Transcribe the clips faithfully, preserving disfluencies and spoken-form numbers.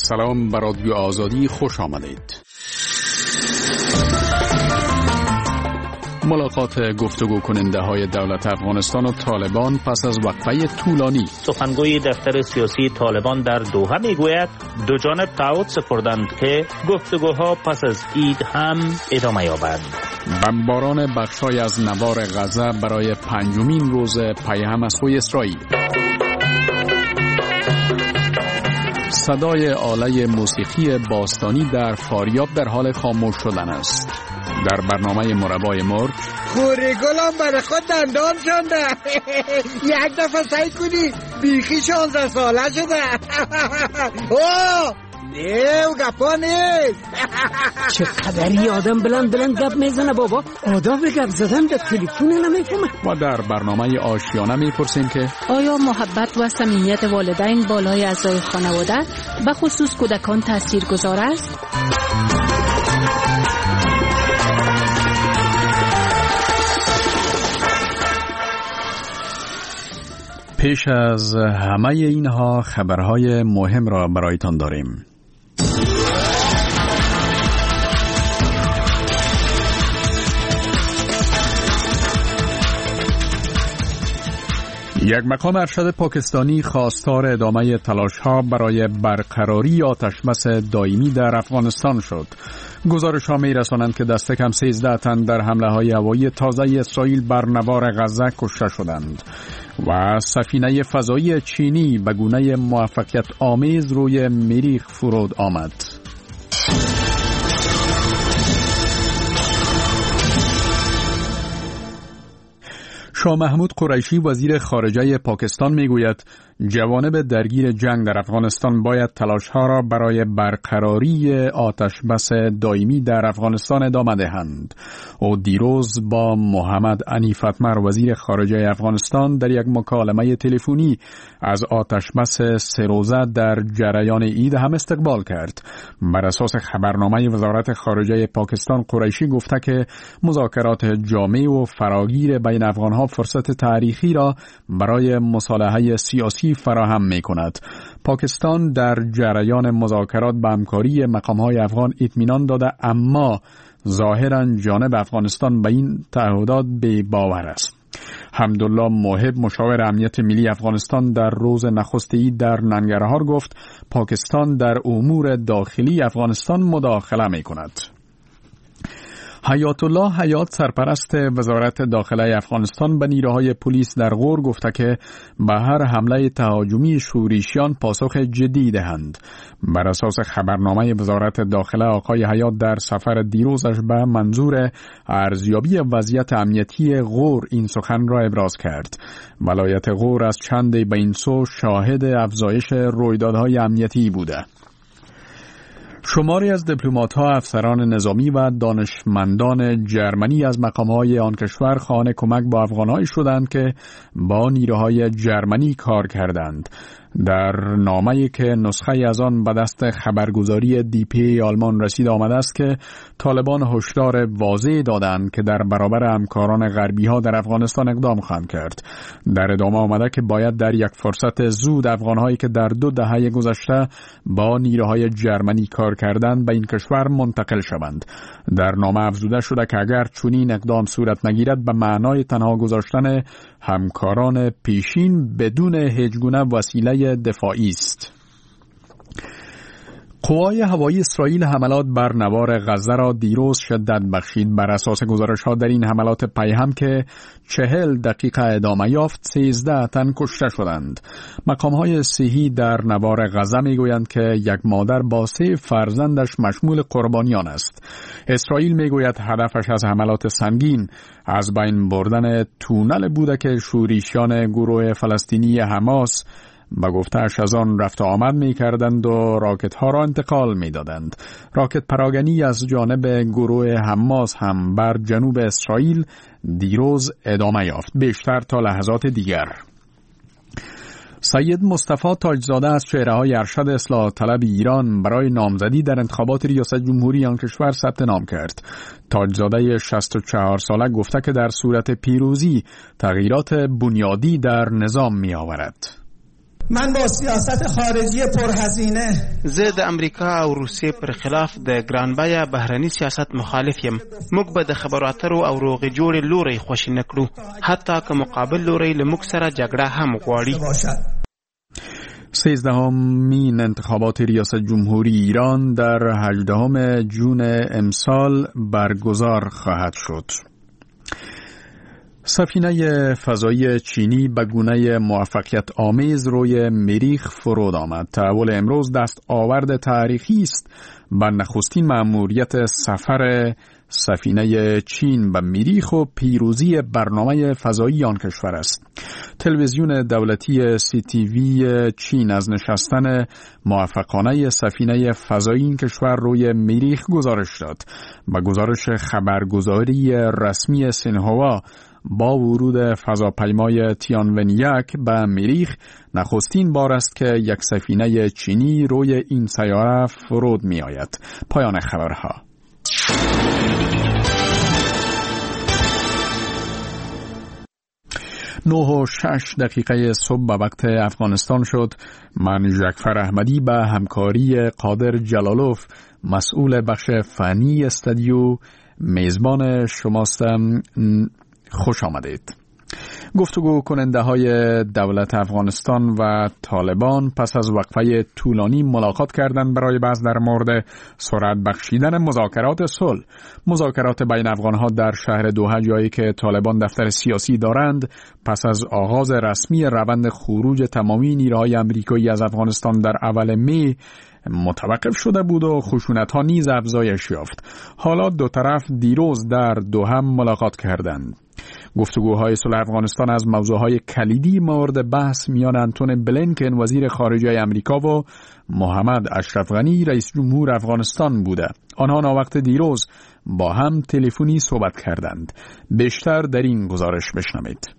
سلام، به رادیو آزادی خوش آمدید. ملاقات گفتگو کننده های دولت افغانستان و طالبان پس از وقفه طولانی. سخنگوی دفتر سیاسی طالبان در دوحه میگوید دو جانب تعهد سپردند که گفتگوها پس از عید هم ادامه یابد. بمباران بخشای از نوار غزه برای پنجمین روز پیهم از سوی اسرائیل. صدای آله موسیقی باستانی در فاریاب در حال خاموش شدن است. در برنامه مربای مرغ خوری گلم برای خود دندان شنده. یک دفعه سعی کنی بیخی شانزده ساله شده. اوه نیو گپا نیست. چقدری آدم بلند بلند گپ میزنه بابا. آداب گپ زدن در تلفن نمیفهمه. و در برنامه آشیانه میپرسیم که آیا محبت و صمیمیت والدین بالای اعضای خانواده به خصوص کودکان تاثیرگذار است؟ پیش از همه اینها خبرهای مهم را برایتان داریم. یک مقام ارشد پاکستانی خواستار ادامه تلاش‌ها برای برقراری آتشبس دائمی در افغانستان شد. گزارش‌ها می‌رسانند که دست کم سیزده تن در حمله‌های هوایی تازه اسرائیل بر نوار غزه کشته شدند و سفینه فضایی چینی به گونه موفقیت آمیز روی مریخ فرود آمد. شاه محمود قریشی وزیر خارجه پاکستان میگوید جوانب درگیر جنگ در افغانستان باید تلاش‌ها را برای برقراری آتشبس دائمی در افغانستان ادامه دهند. او دیروز با محمد عنیف اتمر وزیر خارجه افغانستان در یک مکالمه تلفنی از آتشبس سه روزه در جریان عید هم استقبال کرد. بر اساس خبرنامه وزارت خارجه پاکستان، قریشی گفته که مذاکرات جامع و فراگیر بین افغان‌ها فرصت تاریخی را برای مصالحه سیاسی فراهم می کند. پاکستان در جریان مذاکرات به همکاری مقام‌های افغان اطمینان داده، اما ظاهراً جانب افغانستان به این تعهدات بی باور است. حمدالله موهب مشاور امنیت ملی افغانستان در روز نخست عید در ننگرهار گفت پاکستان در امور داخلی افغانستان مداخله می کند. حیات الله حیات سرپرست وزارت داخله افغانستان به نیروهای پلیس در غور گفته که به هر حمله تهاجمی شورشیان پاسخ جدی دهند. بر اساس خبرنامه وزارت داخله، آقای حیات در سفر دیروزش به منظور ارزیابی وضعیت امنیتی غور این سخن را ابراز کرد. ولایت غور از چند به این سو شاهد افزایش رویدادهای امنیتی بوده. شماری از دیپلمات‌ها، افسران نظامی و دانشمندان جرمنی از مقام‌های آن کشور خواهان کمک با افغان‌هایی شدند که با نیروهای جرمنی کار کردند. در نامه‌ای که نسخه از آن به دست خبرگزاری دی پی آلمان رسید آمده است که طالبان هشدار واضح دادند که در برابر همکاران غربی‌ها در افغانستان اقدام خواهند کرد. در ادامه آمده که باید در یک فرصت زود افغان‌هایی که در دو دهه گذشته با نیروهای جرمنی کار کردند به این کشور منتقل شوند. در نامه افزوده شده که اگر چنین اقدام صورت نگیرد به معنای تنها گذاشتن همکاران پیشین بدون هیچ گونه وسیله دفاعی است. قوای هوایی اسرائیل حملات بر نوار غزه را دیروز شدت بخشید. بر اساس گزارش‌ها در این حملات پیهم که چهل دقیقه ادامه یافت، سیزده تن کشته شدند. مقام‌های صحی در نوار غزه میگویند که یک مادر با سه فرزندش مشمول قربانیان است. اسرائیل میگوید هدفش از حملات سنگین از بین بردن تونل بوده که شورشیان گروه فلسطینی حماس با گفته‌اش از آن رفت و آمد می کردند و راکت ها را انتقال می دادند. راکت پراگنی از جانب گروه حماس هم بر جنوب اسرائیل دیروز ادامه یافت، بیشتر تا لحظات دیگر. سید مصطفی تاجزاده از چهره‌های ارشد اصلاح طلب ایران برای نامزدی در انتخابات ریاست جمهوری آن کشور ثبت نام کرد. تاجزاده شصت و چهار ساله گفته که در صورت پیروزی تغییرات بنیادی در نظام می آورد. من با سیاست خارجی پرهزینه زه د امریکا او روسیې پر خلاف د ګرانبیه بهرني سیاست مخالف یم. موږ به د خبرو اترو او روغې جوړې لوري خوشی نکړو، حتی که مقابل لوري له موږ سره جګړه هم غواړي. سیزدهمین انتخابات ریاست جمهوری ایران در هجدهم جون امسال برگزار خواهد شد. سفینه فضایی چینی به گونه موفقیت آمیز روی مریخ فرود آمد. تحول امروز دست آورد تاریخی است بر نخستین مأموریت سفر سفینه چین به مریخ و پیروزی برنامه فضایی آن کشور است. تلویزیون دولتی سی تی وی چین از نشستن موفقانه سفینه فضایی این کشور روی مریخ گزارش داد. با گزارش خبرگزاری رسمی سینهوا، با ورود فضاپیمای تیانون یک به مریخ نخستین بار است که یک سفینه چینی روی این سیاره فرود می آید. پایان خبرها. نه و شش دقیقه صبح به وقت افغانستان شد. من جعفر احمدی به همکاری قادر جلالوف مسئول بخش فنی استودیو میزبان شماستم. خوش آمدید. گفتگو کننده های دولت افغانستان و طالبان پس از وقفه طولانی ملاقات کردند برای بحث در مورد سرعت بخشیدن مذاکرات صلح. مذاکرات بین افغانها در شهر دوحه، جایی که طالبان دفتر سیاسی دارند، پس از آغاز رسمی روند خروج تمامی نیروهای آمریکایی از افغانستان در اول می متوقف شده بود و خشونت‌ها نیز افزایش یافت. حالا دو طرف دیروز در دوحه ملاقات کردند. گفتگوهای صلح افغانستان از موضوعهای کلیدی مورد بحث میان آنتونی بلینکن وزیر خارجه آمریکا و محمد اشرف غنی رئیس جمهور افغانستان بوده. آنها ناوقت دیروز با هم تلفنی صحبت کردند. بیشتر در این گزارش بشنوید.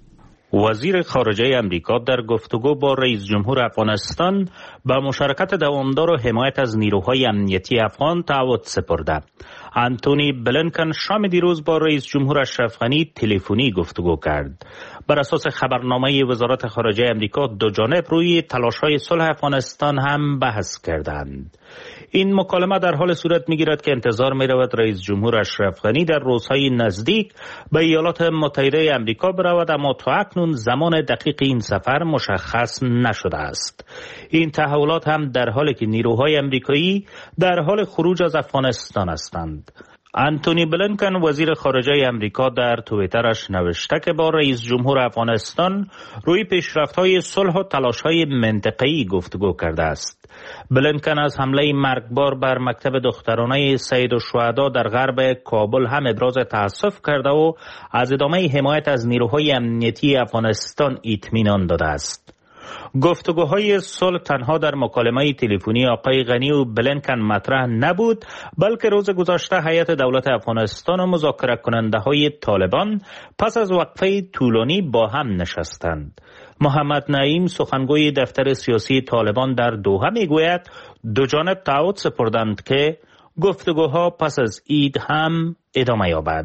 وزیر خارجه امریکا در گفتگو با رئیس جمهور افغانستان با مشارکت دوامدار و حمایت از نیروهای امنیتی افغان تعهد سپرده. آنتونی بلینکن شام دیروز با رئیس جمهور اشرف غنی تلفنی گفتگو کرد. بر اساس خبرنامه وزارت خارجه امریکا، دو جانب روی تلاش‌های صلح افغانستان هم بحث کردند. این مکالمه در حال صورت می‌گیرد که انتظار می‌رود رئیس جمهور اشرف غنی در روزهای نزدیک به ایالات متحده آمریکا برود، اما تا اکنون زمان دقیق این سفر مشخص نشده است. این تحولات هم در حالی که نیروهای آمریکایی در حال خروج از افغانستان هستند. آنتونی بلینکن وزیر خارجه امریکا در توییترش نوشته که با رئیس جمهور افغانستان روی پیشرفت‌های صلح و تلاش‌های منطقه‌ای گفتگو کرده است. بلینکن از حمله مرگبار بر مکتب دخترانه سید الشهدا در غرب کابل هم ابراز تأسف کرده و از ادامه حمایت از نیروهای امنیتی افغانستان اطمینان داده است. گفتگوهای صلح تنها در مکالمه تلفنی آقای غنی و بلینکن مطرح نبود، بلکه روز گذشته هیئت دولت افغانستان و مذاکره کننده های طالبان پس از وقفه طولانی با هم نشستند. محمد نعیم سخنگوی دفتر سیاسی طالبان در دوحه میگوید دو جانب تعهد سپردند که گفتگوها پس از عید هم ادامه یابد.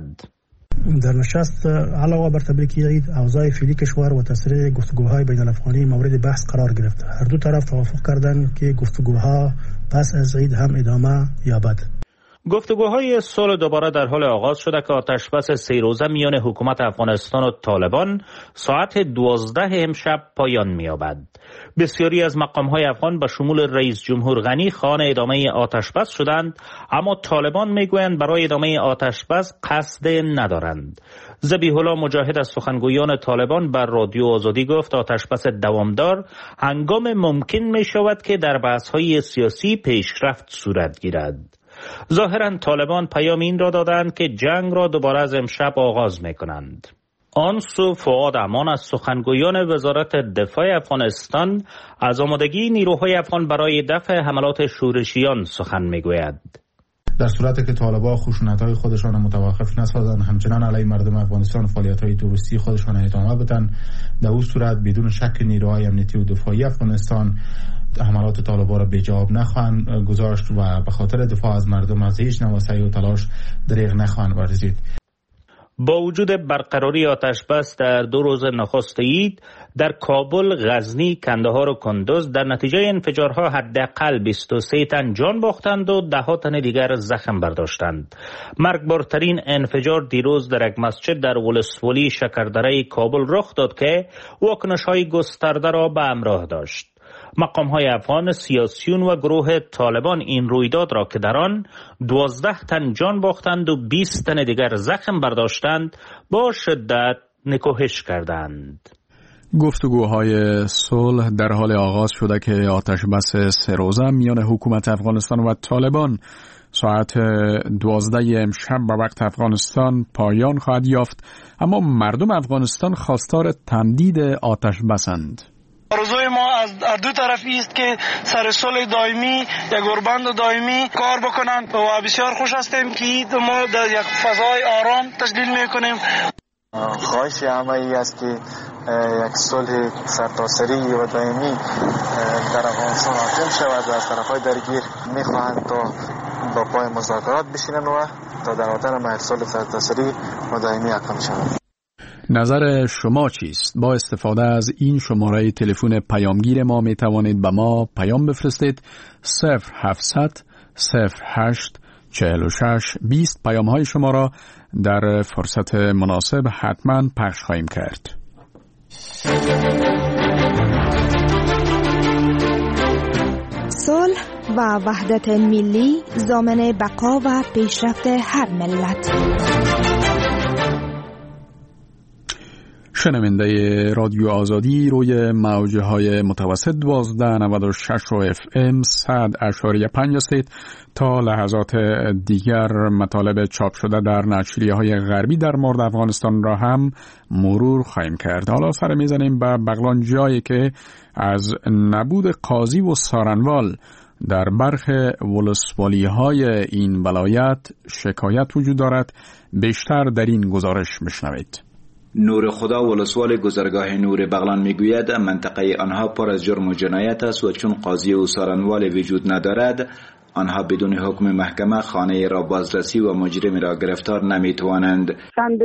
در نشست علاوه بر تبریک عید، اوضاع فعلی کشور و تسریع گفتگوهای بین الافغانی مورد بحث قرار گرفت. هر دو طرف توافق کردند که گفتگوها پس از عید هم ادامه یابد. گفتگوهای صلح دوباره در حال آغاز شده که آتشبس سه روزه میان حکومت افغانستان و طالبان ساعت دوازده امشب پایان می‌یابد. بسیاری از مقام‌های افغان به شمول رئیس جمهور غنی خواهان ادامه آتشبس شدند، اما طالبان میگویند برای ادامه آتشبس قصد ندارند. ذبیح الله مجاهد از سخنگویان طالبان بر رادیو آزادی گفت آتشبس دوامدار هنگام ممکن می‌شود که در بحث‌های سیاسی پیشرفت صورت گیرد. ظاهراً طالبان پیام این را دادند که جنگ را دوباره از امشب آغاز می‌کنند. آن سو فؤاد امان از سخنگویان وزارت دفاع افغانستان از آمادگی نیروهای افغان برای دفع حملات شورشیان سخن می‌گوید. در صورتی که طالبان خشونت‌های خودشان را متوقف نسازند، همچنان علیه مردم افغانستان فعالیت‌های تروریستی خودشان را ادامه بدن، در اون صورت بدون شک نیروهای امنیتی و دفاعی افغانستان حملات طالبان را به جواب نخواهند گذاشت و به خاطر دفاع از مردم از هیچ نوع سعی و تلاش دریغ نخواهند ورزید. با وجود برقراری آتش بس در دو روز نخست عید در کابل، غزنی، کندهار و کندوز در نتیجه انفجارها حداقل بیست و سه تن جان باختند و ده ها تن دیگر زخم برداشتند. مرگبارترین انفجار دیروز در یک مسجد در ولسوالی شکردره کابل رخ داد که واکنش‌های گسترده را به همراه داشت. مقام‌های افغان، سیاسیون و گروه طالبان این رویداد را که در آن دوازده تن جان باختند و بیست تن دیگر زخم برداشتند با شدت نکوهش کردند. گفتگوهای صلح در حال آغاز شده که آتش بس سه روزه میان حکومت افغانستان و طالبان ساعت دوازده امشب به وقت افغانستان پایان خواهد یافت، اما مردم افغانستان خواستار تمدید آتش بسند. آرزوی ما از دو طرفی است که سر صلح دائمی یک اوربند دائمی کار بکنن و بسیار خوش هستیم که ما در یک فضای آرام تجلیل میکنیم. خواهش همه ای است که یک صلح سرتاسری و دائمی در افغانستان حاکم شود و از طرفهای درگیر میخواهند تا با پای مذاکرات بشینن و تا در آتن ما یک صلح سرتاسری و دائمی حاکم شود. نظر شما چیست؟ با استفاده از این شماره تلفن پیامگیر ما می توانید به ما پیام بفرستید. صفر هفتصد صفر هشت چهل و شش بیست. پیام های شما را در فرصت مناسب حتما پخش خواهیم کرد. صلح و وحدت ملی ضامن بقا و پیشرفت هر ملت. شنونده رادیو آزادی روی موجه های متوسط دوازده نود و شش و اف ام صد اشاریه پنج هستید. تا لحظات دیگر مطالب چاپ شده در نشریه های غربی در مورد افغانستان را هم مرور خواهیم کرد. حالا سر میزنیم به بغلان، جایی که از نبود قاضی و سارنوال در برخ ولسوالی های این ولایت شکایت وجود دارد. بیشتر در این گزارش بشنوید. نور خدا ولسوال گذرگاه نور بغلان میگوید منطقه آنها پر از جرم و جنایت است و چون قاضی و سارنوال وجود ندارد آنها بدون حکم محکمه خانه را بازرسی و مجرم را گرفتار نمیتوانند. چند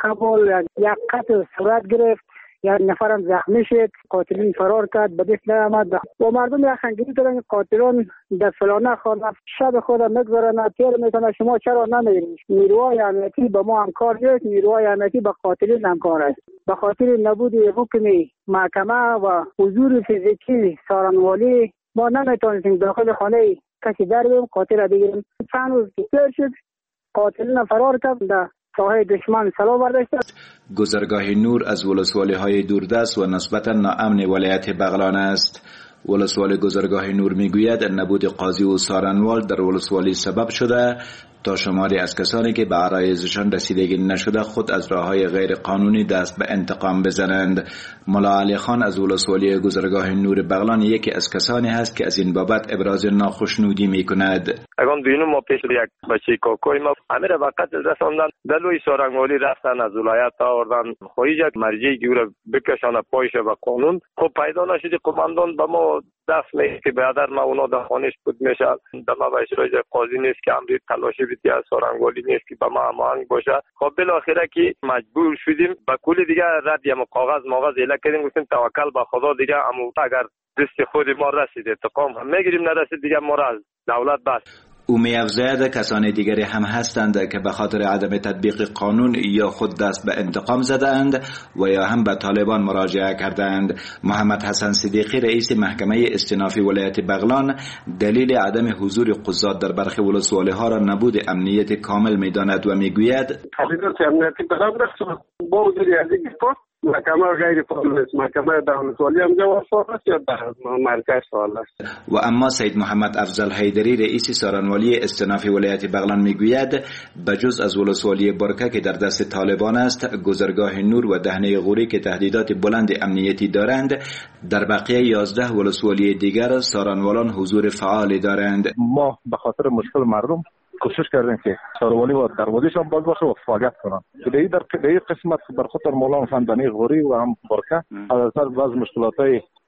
قبل یک قتل صورت گرفت، یک نفرم زخمی شد، قاتلین فرار کرد، به دست نیامد و مردم یک خنگیری دارن قاتلان در فلانه خانه شب خود میگذارن تیر میکنن. شما چرا نمیرید؟ نیروهای امنیتی به ما همکار نیست، نیروهای امنیتی به قاتلین همکار است. به خاطر نبود حکم محکمه و حضور فیزیکی سارنوالی ما نمیتونستیم داخل خانه کسی در بریم قاتل را بگیریم. چند روز که تیر شد قاتلین فرار کرد، ساحه دشمن سلام برداشت. گذرگاه نور از ولسوالی های دوردست و نسبتا ناامن ولایت بغلان است. ولسوالی گذرگاه نور میگوید نبود قاضی و سارنوال در ولسوالی سبب شده تا شماری از کسانی که به عرایضشان رسیدگی نشده خود از راههای غیر قانونی دست به انتقام بزنند. ملا علی خان از ولسوالی گذرگاه نور بغلان یکی از کسانی هست که از این بابت ابراز ناخشنودی میکند. اگان بینو ما پیش یک بچه کوکوی ما امیر وقت رساندن دلوی سارنگوالی رفتن از ولایت آوردن خواهی جد مرجعی که او را بکشانه پایش و قانون. خب پیدا نشدی قماندان به ما دست می که برادر ما اونا در خانش بود میشه دما و اشراج قاضی نیست که امری تلاشی بیتی از سارنگوالی نیست که به ما هماهنگ باشه. خب بالاخره که مجبور شدیم به کلی دیگه رد یم کاغذ ماغذ اله کردیم، گفتیم توکل به خدا دیگه اما اگر دست خود ما رسید انتقام هم میگیریم، نرسید دیگه ما را از دولت بس. او می‌افزاید کسان دیگری هم هستند که به خاطر عدم تطبیق قانون یا خود دست به انتقام زدند و یا هم به طالبان مراجعه کردند. محمد حسن صدیقی رئیس محکمه استینافی ولایت بغلان دلیل عدم حضور قضات در برخی ولسوالی ها را نبود امنیت کامل می‌داند و می‌گوید امنیتی بغلان با وجود از محکمه غیر فعال است، محکمه دولت‌والی هم جواز فعال است یا در مرکز فعال است. و اما سید محمد افضل حیدری رئیس سارنوالی استیناف ولایت بغلان میگوید بجز از ولسوالی برکه که در دست طالبان است، گذرگاه نور و دهنه غوری که تهدیدات بلند امنیتی دارند، در بقیه یازده ولسوالی دیگر سارنوالان حضور فعالی دارند. ما به خاطر مشکل مردم کوشش کردیم که سارنوالی و دروازه‌شان باز باشه و فعالیت کنن. که در این قسمت بر خاطر مولانا فندانی غوری و هم برکه از اثر بعض مشکلات‌های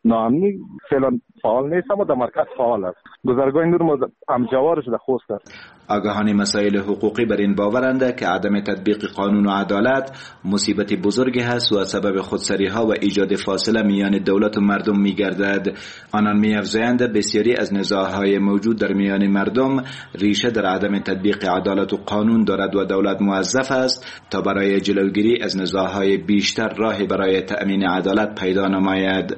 ناامنی فعلا فعال نیست اما در مرکز فعال است. گذرگاه نور ما هم جوارش در خوست است. آگاهان مسائل حقوقی بر این باورند که عدم تطبیق قانون و عدالت مصیبت بزرگی هست و سبب خودسری ها و ایجاد فاصله میان دولت و مردم می گردد. آنان می افزایند بسیاری از نزاعهای موجود در میان مردم ریشه در عدم تطبیق عدالت و قانون دارد و دولت موظف است تا برای جلوگیری از نزاعهای بیشتر راهی برای تأمین عدالت پیدا نماید.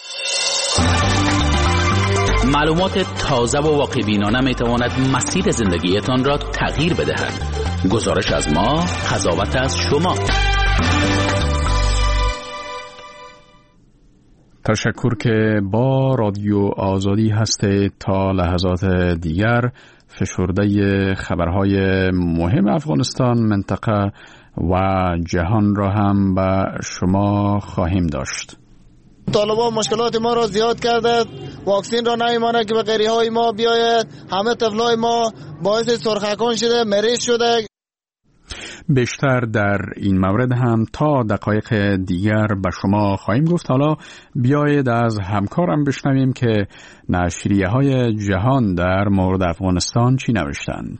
معلومات تازه و واقع بینانه می تواند مسیر زندگیتان را تغییر بدهد. گزارش از ما، قضاوت از شما. تشکر که با رادیو آزادی هستید. تا لحظات دیگر فشرده خبرهای مهم افغانستان، منطقه و جهان را هم به شما خواهیم داشت. طالبان مشکلات ما را زیاد کرده، واکسین را نمیمانه که به غیره های ما بیاید، همه طفلای ما باعث سرخکان شده، مریض شده. بیشتر در این مورد هم تا دقایق دیگر به شما خواهیم گفت. حالا بیایید از همکارم بشنویم که نشریه های جهان در مورد افغانستان چی نوشتند.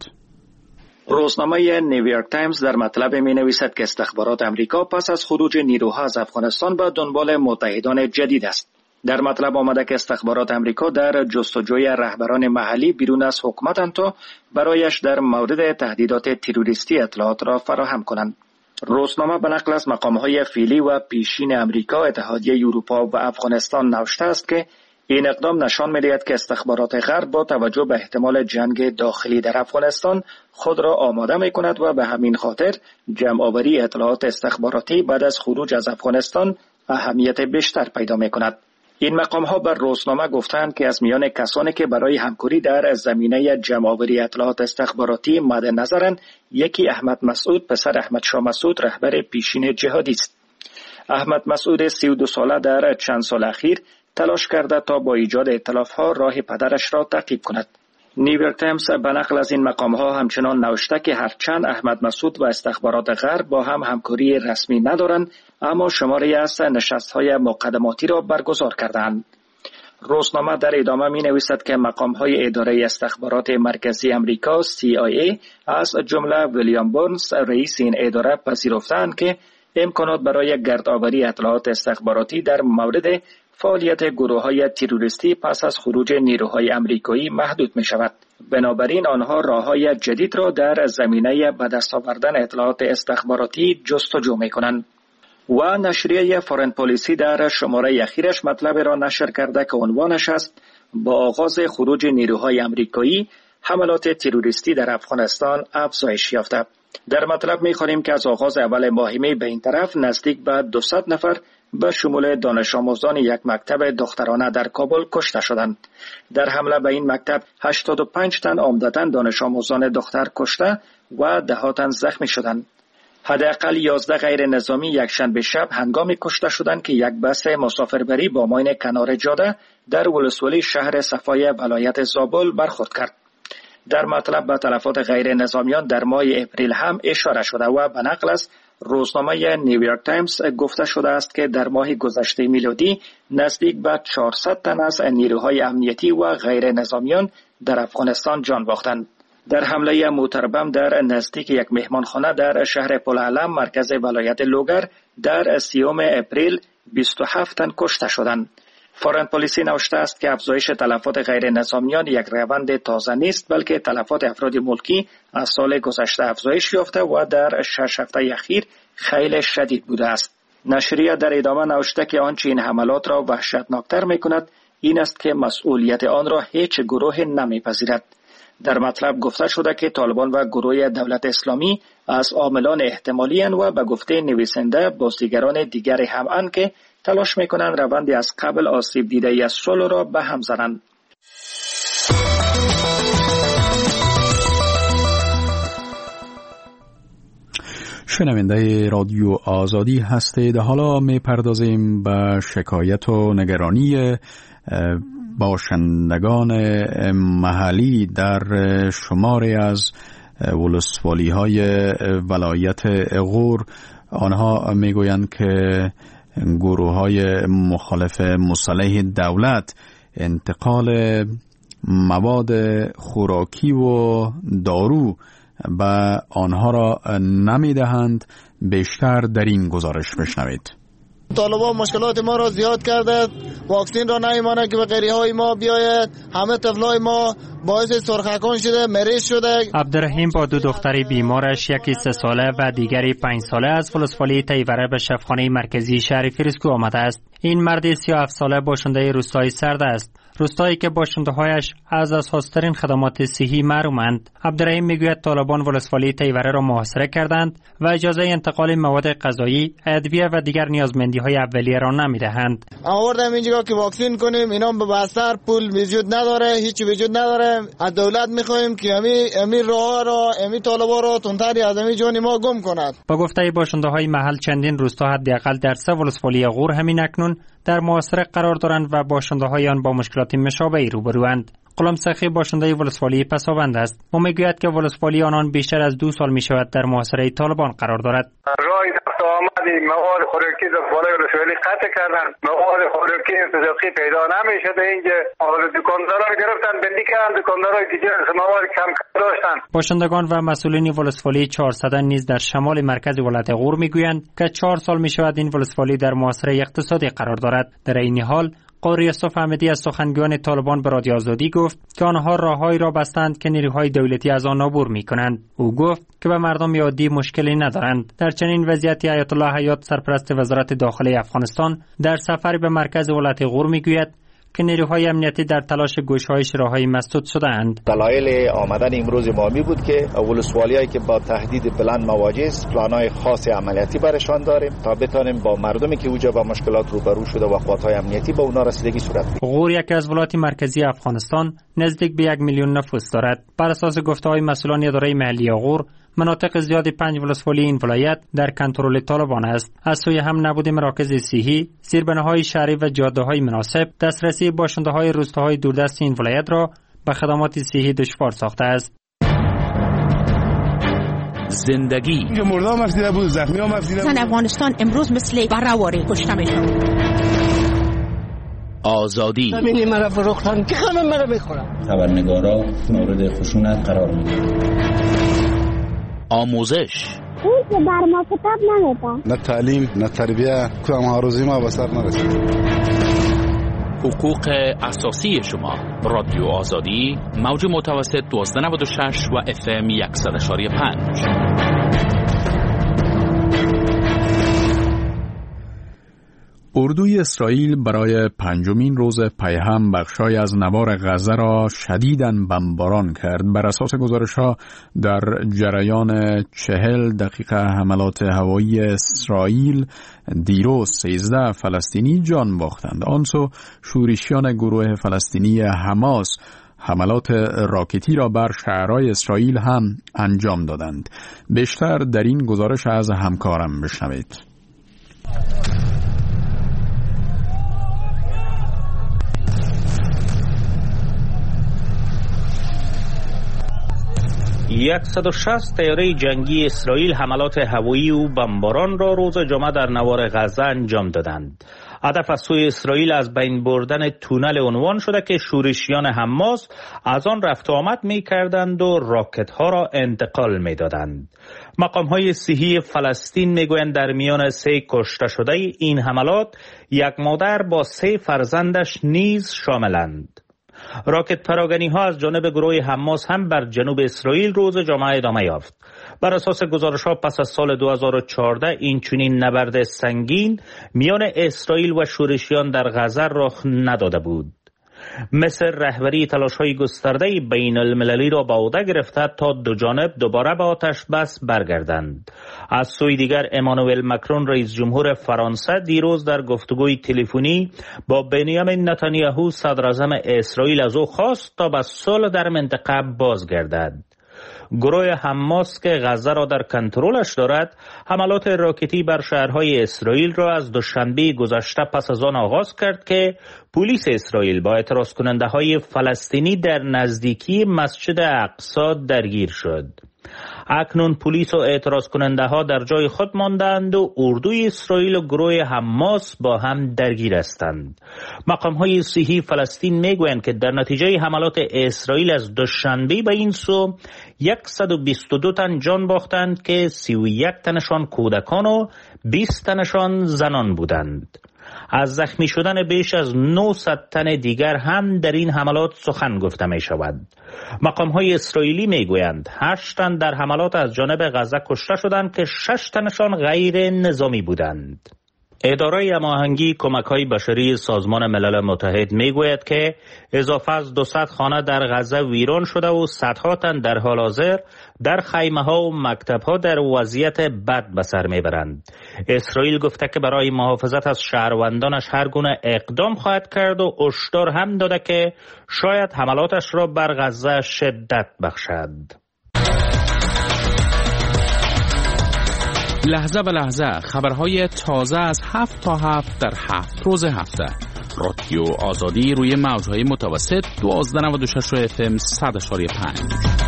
روزنامه نیویورک تایمز در مطلب می نویسد که استخبارات امریکا پس از خروج نیروها از افغانستان به دنبال متحدان جدید است. در مطلب آمده که استخبارات امریکا در جستجوی رهبران محلی بیرون از حکومتند تا برایش در مورد تهدیدات تروریستی اطلاعات را فراهم کنند. روزنامه به نقل از مقام‌های فعلی و پیشین امریکا، اتحادیه اروپا و افغانستان نوشته است که این اقدام نشان می‌دهد که استخبارات غرب با توجه به احتمال جنگ داخلی در افغانستان خود را آماده می‌کند و به همین خاطر جمع‌آوری اطلاعات استخباراتی بعد از خروج از افغانستان اهمیت بیشتر پیدا می‌کند. این مقام‌ها بر روزنامه گفتند که از میان کسانی که برای همکاری در زمینه جمع‌آوری اطلاعات استخباراتی مد نظرند، یکی احمد مسعود پسر احمد شاه مسعود رهبر پیشین جهادی است. احمد مسعود سی و دو ساله در چند سال اخیر تلاش کرده تا با ایجاد ائتلاف‌ها راه پدرش را تعقیب کند. نیویورک تایمز به نقل از این مقام‌ها همچنان نوشته که هرچند احمد مسعود و استخبارات غرب با هم همکاری رسمی ندارند، اما شماری از نشست‌های مقدماتی را برگزار کردند. روزنامه در ادامه می‌نویسد که مقام‌های اداره استخبارات مرکزی امریکا سی آی ای از جمله ویلیام برنز رئیس این اداره پذیرفتند که امکانات برای گردآوری اطلاعات استخباراتی در مورد فعالیت گروه‌های تروریستی پس از خروج نیروهای آمریکایی محدود می‌شود. بنابراین آنها راه‌های جدید را در زمینه به دست آوردن اطلاعات استخباراتی جستجو می‌کنند. و نشریه فارن پالیسی در شماره اخیرش مطلب را نشر کرده که عنوانش است: با آغاز خروج نیروهای آمریکایی حملات تروریستی در افغانستان افزایش یافته. در مطلب می‌خوانیم که از آغاز اول ماه می به این طرف نزدیک به دویست نفر به شمول دانش آموزان یک مکتب دخترانه در کابل کشته شدند. در حمله به این مکتب هشتاد و پنج تن عمدتاً دانش آموزان دختر کشته و ده ها تن زخمی شدند. حداقل یازده غیر نظامی یکشنبه شب هنگامی کشته شدند که یک بس مسافربری با ماین کنار جاده در ولسوالی شهر صفای ولایت زابل برخورد کرد. در مطلب به تلفات غیر نظامیان در ماه اپریل هم اشاره شده و به نقل از روزنامه نیویورک تایمز گفته شده است که در ماه گذشته میلادی نزدیک به چهارصد تن از نیروهای امنیتی و غیر نظامیان در افغانستان جان باختند. در حمله موتربم در نزدیک یک مهمانخانه در شهر پلعلم مرکز ولایت لوگر در سیوم اپریل بیست و هفت تن کشته شدند. فارن پالیسی نوشته است که افزایش تلفات غیر نظامیان یک روند تازه نیست، بلکه تلفات افراد ملکی از سال گذشته افزایش یافته و در شش هفته اخیر خیلی شدید بوده است. نشریه در ادامه نوشته که آنچه این حملات را وحشتناکتر می‌کند این است که مسئولیت آن را هیچ گروه نمی‌پذیرد. در مطلب گفته شده که طالبان و گروه دولت اسلامی از عاملان احتمالی اند و به گفته نویسنده بازیگران دیگری هم اند که تلاش میکنند روندی از قبل آسیب دیده از صلح را به هم زنند. شنونده رادیو آزادی هستید. حالا میپردازیم به شکایت و نگرانی باشندگان محلی در شماری از ولسوالی های ولایت غور. آنها میگویند که گروه های مخالف مسلح دولت انتقال مواد خوراکی و دارو به آنها را نمی دهند. بیشتر در این گزارش بشنوید. طالبان مشکلات ما را زیاد کرده، واکسین را نمیمانه که به قریه های ما بیاید. همه طفلای ما باعث سرخکان شده، مریض شده. عبدالرحیم با دو دختری بیمارش، یکی سه ساله و دیگری پنج ساله، از ولسوالی تیوره به شفاخانه مرکزی شهر فریسکو آمده است. این مرد سی و هفت ساله باشنده روستای سرد است، روستایی که باشنده‌هایش از اساس‌ترین خدمات صحی محرومند. عبدالرحیم میگوید طالبان ولسوالی تیوره را محاصره کردند و اجازه انتقال مواد غذایی، ادویه و دیگر نیازمندی‌های اولیه را نمی‌دهند. آوردیم اینجا که واکسین کنیم، اینا به بستر پول وجود نداره، هیچ وجود نداره. از دولت می‌خوایم که امی امی راه را، امی طالبان را تندتری از امی جان ما گم کند. با گفته باشنده‌های محل چندین روستا حداقل در سه ولسوالی غور همین اکنون در محاصره قرار دارند و باشنده‌های آن با مشکلات مشابهی روبروند. غلام سخی باشنده ولسوالی پسابند است. او میگوید که ولسوالی آنان بیشتر از دو سال می شود در محاصره طالبان قرار دارد. رای رفت آمدی مواد خوراکی در بالای ولسوالی قطع کردن، مواد خوراکی انتظامی پیدا نمیشده. اینجا حال دکاندارا گرفتن بندی کردن، دکاندارای دیگه مواد کم داشتن. باشندگان و مسئولین ولسوالی چهارصد نیز در شمال مرکز ولایت غور میگویند که چهار سال می شود این ولسوالی در محاصره اقتصادی قرار دارد. در این حال قاری یوسف احمدی از سخنگویان طالبان به رادیو آزادی گفت که آنها راههایی را بستند که نیروهای دولتی از آن عبور می‌کنند. او گفت که به مردم عادی مشکلی ندارند. در چنین وضعیتی آیت الله حیات سرپرست وزارت داخلی افغانستان در سفری به مرکز ولایت غور میگوید که نیروهای امنیتی در تلاش گشایش راههای مسدود شده‌اند. دلایل آمدن امروز ما می بود که ولسوالیایی که با تهدید بلند مواجه است، پلان‌های خاص عملیاتی برشان داریم تا بتانیم با مردمی که اوجا با مشکلات روبرو شده و قوات‌های امنیتی با اونا رسیدگی صورت بدهیم. غور یکی از ولایات مرکزی افغانستان نزدیک به یک میلیون نفوس دارد. بر اساس گفته‌های مسئولان اداره محلی غور، مناطق زیادی پنج ولسوالی این ولایت در کنترل طالبان است. از سوی هم نبود مراکز صحی، زیربناهای شهری و جاده‌های مناسب، دسترسی باشنده‌های روستاهای دوردست این ولایت را به خدمات صحی دشوار ساخته است. زندگی مردم افزیده بود، زخمی هم افزیده بود. زن افغانستان امروز مثل برهواری کشته میشد. آزادی همینی مرا فروختن که همه مرا میخورن. خبرنگارا مورد خشونت قرار میگیرن. آموزش اون که بر ما کتاب نمیدن، نه تعلیم نه تربیه، کدام آرزوی ما به سر نرسید. حقوق اساسی شما. رادیو آزادی، موج متوسط دوازده نود و شش و اف ام صد و پنج. اردوی اسرائیل برای پنجمین روز پیهم بخشای از نوار غزه را شدیداً بمباران کرد. بر اساس گزارش‌ها در جریان چهل دقیقه حملات هوایی اسرائیل دیروز سیزده فلسطینی جان باختند. آنسو شورشیان گروه فلسطینی حماس حملات راکتی را بر شهرهای اسرائیل هم انجام دادند. بیشتر در این گزارش از همکارم بشنوید. صد و شصت طیاره جنگی اسرائیل حملات هوایی و بمباران را روز جمعه در نوار غزه انجام دادند. هدف از سوی اسرائیل از بین بردن تونل عنوان شده که شورشیان حماس از آن رفت و آمد می کردند و راکت ها را انتقال می دادند. مقام های صحی فلسطین می گویند در میان سه کشته شده این حملات یک مادر با سه فرزندش نیز شاملند. راکت پراگنی ها از جانب گروه حماس هم بر جنوب اسرائیل روز جمعه ادامه یافت. بر اساس گزارش ها پس از سال دو هزار و چهارده این چنین نبرد سنگین میان اسرائیل و شورشیان در غزه رخ نداده بود. مصر رهبری تلاش‌های گسترده بین المللی را به عهده گرفته تا دو جانب دوباره به آتش بس برگردند. از سوی دیگر امانوئل مکرون رئیس جمهور فرانسه دیروز در گفتگوی تلفنی با بنیامین نتانیاهو صدراعظم اسرائیل از او خواست تا به صلح در منطقه بازگردد. گروه حماس که غزه را در کنترلش دارد حملات راکتی بر شهرهای اسرائیل را از دوشنبه گذشته پس از آن آغاز کرد که پلیس اسرائیل با اعتراض کننده های فلسطینی در نزدیکی مسجد اقصی درگیر شد. اکنون پلیس و اعتراض کننده ها در جای خود ماندند و اردوی اسرائیل و گروه حماس با هم درگیر هستند. مقام های صحی فلسطین میگویند که در نتیجه حملات اسرائیل از دوشنبه به این سو صد و بیست و دو تن جان باختند که سی و یک تنشان کودکان و بیست تنشان زنان بودند. از زخمی شدن بیش از نهصد تن دیگر هم در این حملات سخن گفته می شود. مقام های اسرائیلی می گویند هشت تن در حملات از جانب غزه کشته شدند که شش تنشان غیر نظامی بودند. اداره هماهنگی کمک‌های بشری سازمان ملل متحد میگوید که اضافه از دویست خانه در غزه ویران شده و صدها تن در حال حاضر در خیمه‌ها و مکتب‌ها در وضعیت بد به سر میبرند. اسرائیل گفته که برای محافظت از شهروندانش هر گونه اقدام خواهد کرد و هشدار هم داده که شاید حملاتش را بر غزه شدت بخشد. لحظه به لحظه خبرهای تازه از هفت تا هفت در هفت روز هفته. رادیو آزادی روی موجهای متوسط دوازده نود و شش اف ام صد اشاری پنج.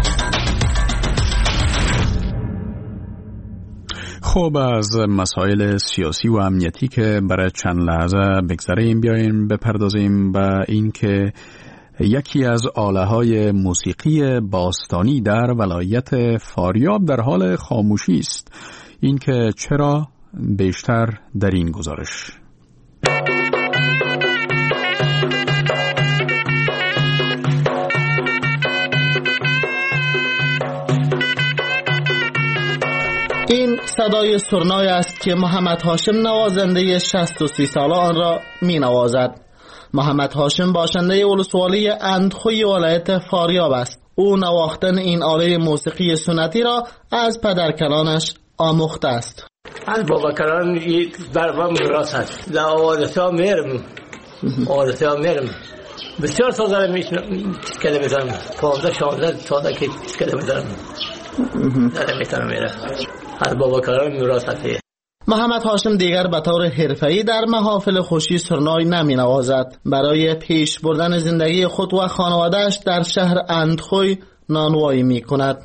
خب از مسائل سیاسی و امنیتی که برای چند لحظه بگذاریم بیاییم بپردازیم به این که یکی از آله‌های موسیقی باستانی در ولایت فاریاب در حال خاموشی است. این که چرا؟ بیشتر در این گزارش. این صدای سرنای است که محمد هاشم نوازنده شصت و سه ساله آن را می نوازد. محمد هاشم باشنده ولسوالی اندخوی ولایت فاریاب است. او نواختن این آله موسیقی سنتی را از پدرکلانش آموخته است. از باباکلان یک برفا میراث هست. در آوازها میرم آوازها میرم بسیار سال دارم کده میتونم پانزده شانزده ساله که کده میتونم دارم میتونم میرم از باباکلان میراث هست. محمد هاشم دیگر به طور حرفه‌ای در محافل خوشی سرنای نمی نوازد. برای پیش بردن زندگی خود و خانواده‌اش در شهر اندخوی نانوایی می کند.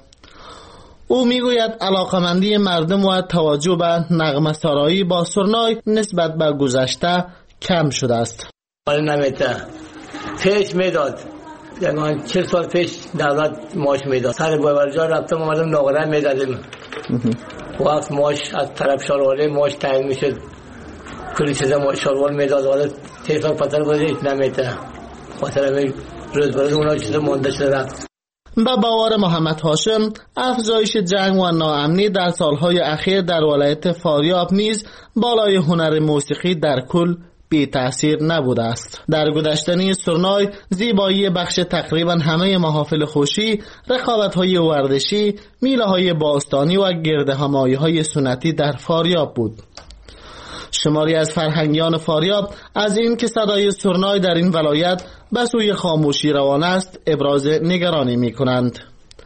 او میگوید علاقمندی مردم و توجه به نغمه سرایی با سرنای نسبت به گذشته کم شده است. حال نمیته پیش میداد یعنی چه سال پیش دولت ماش میداد سر باورجا رفتم اومدم ناغره میدادیم وقت ماش از طرف شارواله ماش تعیین میشد کلی چیزا ماش شاروال میداد ولی سه سال پتر بوده هیچ نمیته خاطر همین روز برای اونا چیزا مانده شده رفت. به باور محمد هاشم افزایش جنگ و ناامنی در سالهای اخیر در ولایت فاریاب نیز بالای هنر موسیقی در کل بی تأثیر نبوده است. در گذشته سرنای زیبایی بخش تقریبا همه محافل خوشی، رقابت‌های ورزشی، میله‌های باستانی و گردهمایی‌های سنتی در فاریاب بود. شماری از فرهنگیان فاریاب از این که صدای سرنای در این ولایت به سوی خاموشی روان است ابراز نگرانی می کنند.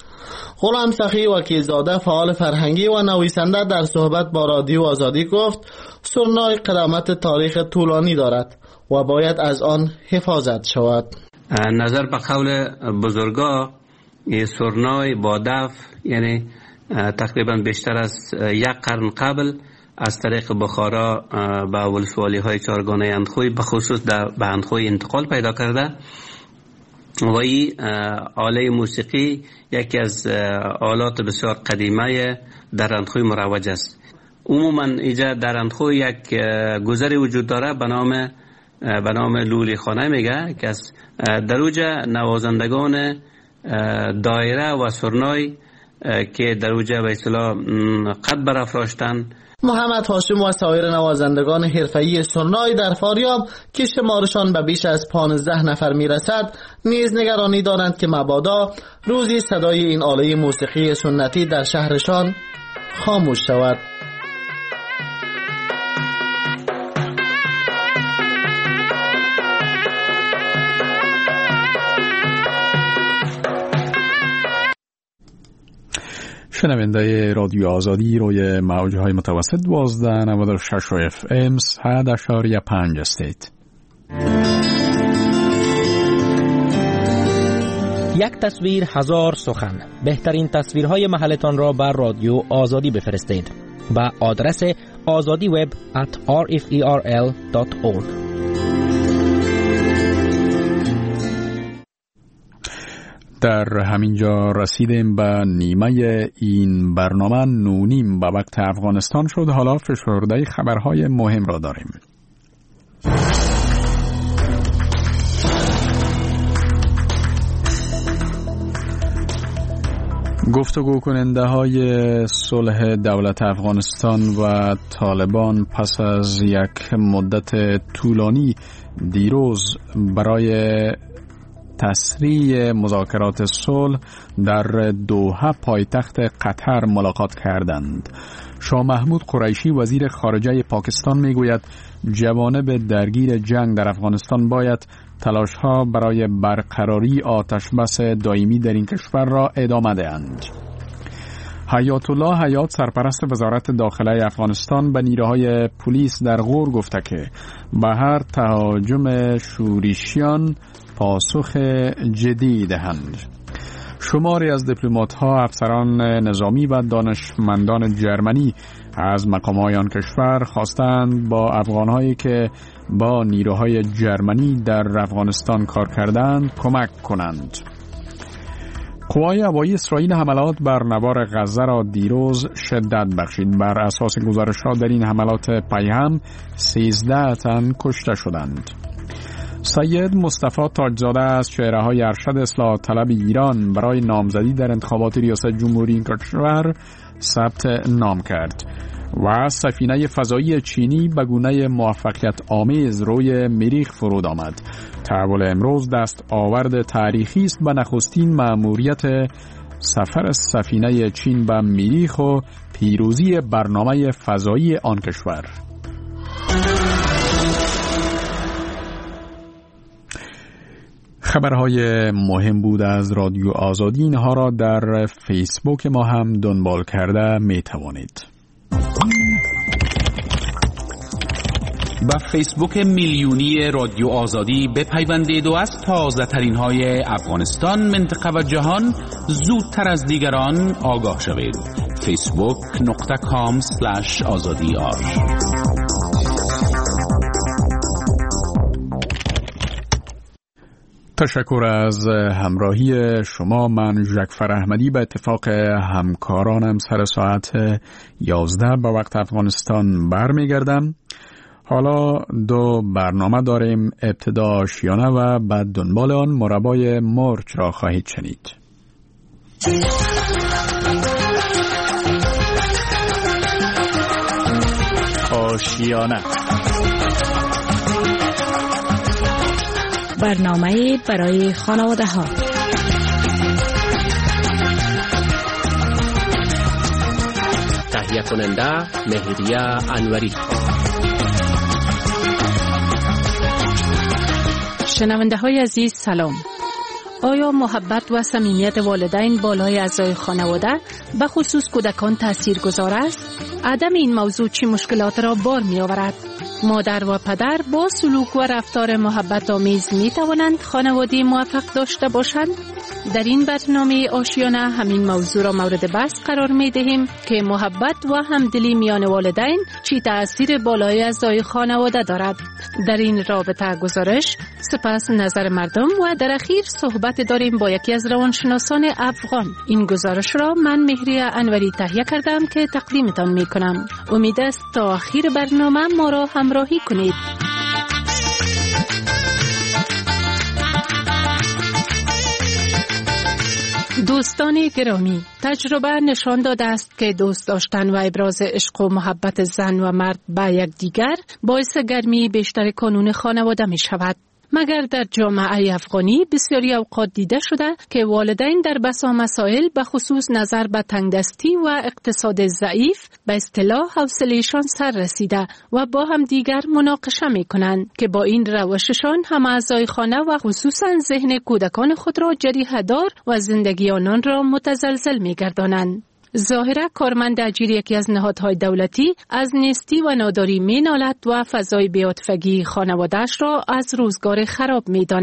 غلام سخی وکیلزاده فعال فرهنگی و نویسنده در صحبت با رادیو آزادی گفت سرنای قدامت تاریخ طولانی دارد و باید از آن حفاظت شود. نظر به قول بزرگا سرنای با دف یعنی تقریبا بیشتر از یک قرن قبل از طریق بخارا به ولسوالی های چارگانه اندخوی به خصوص به اندخوی انتقال پیدا کرده و این آله موسیقی یکی از آلات بسیار قدیمه در اندخوی مروج است. عموما اینجا در اندخوی یک گذری وجود داره به نام به نام لولی خانه میگه که از در اوجه نوازندگان دایره و سرنای که در اوجه به اصطلاح قد برافراشتن. محمد هاشم و سایر نوازندگان حرفه‌ای سرنای در فاریاب که شمارشان به بیش از پانزده نفر میرسد نیز نگرانی دارند که مبادا روزی صدای این آله موسیقی سنتی در شهرشان خاموش شود. شنونده رادیو آزادی روی موجهای متوسط دوازده نود و شش اف ام صد اشاری پنج استید. یک تصویر هزار سخن. بهترین تصویرهای محلتان را بر رادیو آزادی بفرستید با آدرس azadi web at r f e r l dot org. در همینجا رسیدیم به نیمه این برنامه. نونیم به وقت افغانستان شد. حالا فشرده خبرهای مهم را داریم. گفتگو کننده های صلح دولت افغانستان و طالبان پس از یک مدت طولانی دیروز برای تسریع مذاکرات صلح در دوحه پایتخت قطر ملاقات کردند. شاه محمود قریشی وزیر خارجه پاکستان میگوید جوانب درگیر جنگ در افغانستان باید تلاش‌ها برای برقراری آتشبس دائمی در این کشور را ادامه دهند. حیات الله حیات سرپرست وزارت داخله افغانستان به نیروهای پلیس در غور گفته که به هر تهاجم شورشیان پاسخ جدی دهند. شماری از دیپلمات‌ها، افسران نظامی و دانشمندان جرمنی از مقام‌های آن کشور خواستند با افغان‌هایی که با نیروهای جرمنی در افغانستان کار کردند کمک کنند. قوای هوایی اسرائیل حملات بر نوار غزه را دیروز شدت بخشید. بر اساس گزارش‌ها در این حملات پیهم سیزده تن کشته شدند. سید مصطفی تاجزاده از چهره‌های ارشد اصلاح طلب ایران برای نامزدی در انتخابات ریاست جمهوری این کشور ثبت نام کرد و سفینه فضایی چینی به گونه موفقیت آمیز روی مریخ فرود آمد. تحول امروز دست آورد تاریخی است به نخستین مأموریت سفر سفینه چین به مریخ و پیروزی برنامه فضایی آن کشور. خبرهای مهم بود از رادیو آزادی. اینها را در فیسبوک ما هم دنبال کرده می توانید. با فیسبوک میلیونی رادیو آزادی بپیوندید و از تازه ترین های افغانستان، منطقه و جهان زودتر از دیگران آگاه شوید. فیسبوک نقطه کام سلش آزادی آر. تشکر از همراهی شما. من ژکفر احمدی به اتفاق همکارانم سر ساعت یازده به وقت افغانستان برمیگردم. حالا دو برنامه داریم. ابتدا شیانه و بعد دنبال آن مربای مرچ را خواهید شنید. آشیانه، برنامه برای خانواده ها. تهیه کننده مهریه انوری. شنونده های عزیز سلام. آیا محبت و صمیمیت والدین بالای اعضای خانواده به خصوص کودکان تاثیرگذار است؟ عدم این موضوع چه مشکلات را بار می آورد؟ مادر و پدر با سلوک و رفتار محبت آمیز می توانند خانواده موفق داشته باشند؟ در این برنامه آشیانه همین موضوع را مورد بحث قرار می دهیم که محبت و همدلی میان والدین چی تأثیر بالای اعضای خانواده دارد. در این رابطه گزارش، سپس نظر مردم و در اخیر صحبت داریم با یکی از روانشناسان افغان. این گزارش را من مهریه انوری تهیه کردم که تقدیمتان می کنم. امید است تا آخر برنامه ما را همراهی کنید. دوستان گرامی، تجربه نشان داده است که دوست داشتن و ابراز عشق و محبت زن و مرد به یکدیگر باعث گرمی بیشتر کانون خانواده می شود. مگر در جامعه افغانی بسیاری اوقات دیده شده که والدین در بسا مسائل به خصوص نظر به تنگدستی و اقتصاد ضعیف به اصطلاح حوصله‌شان سر رسیده و با هم دیگر مناقشه می کنند که با این روششان هم اعضای خانه و خصوصا ذهن کودکان خود را جریحه دار و زندگی آنان را متزلزل می گردانند. ظاهرا کارمند اجیر یکی از نهادهای دولتی از نیستی و ناداری می نالد و فضای بی‌عاطفگی خانواده‌اش را از روزگار خراب می داند.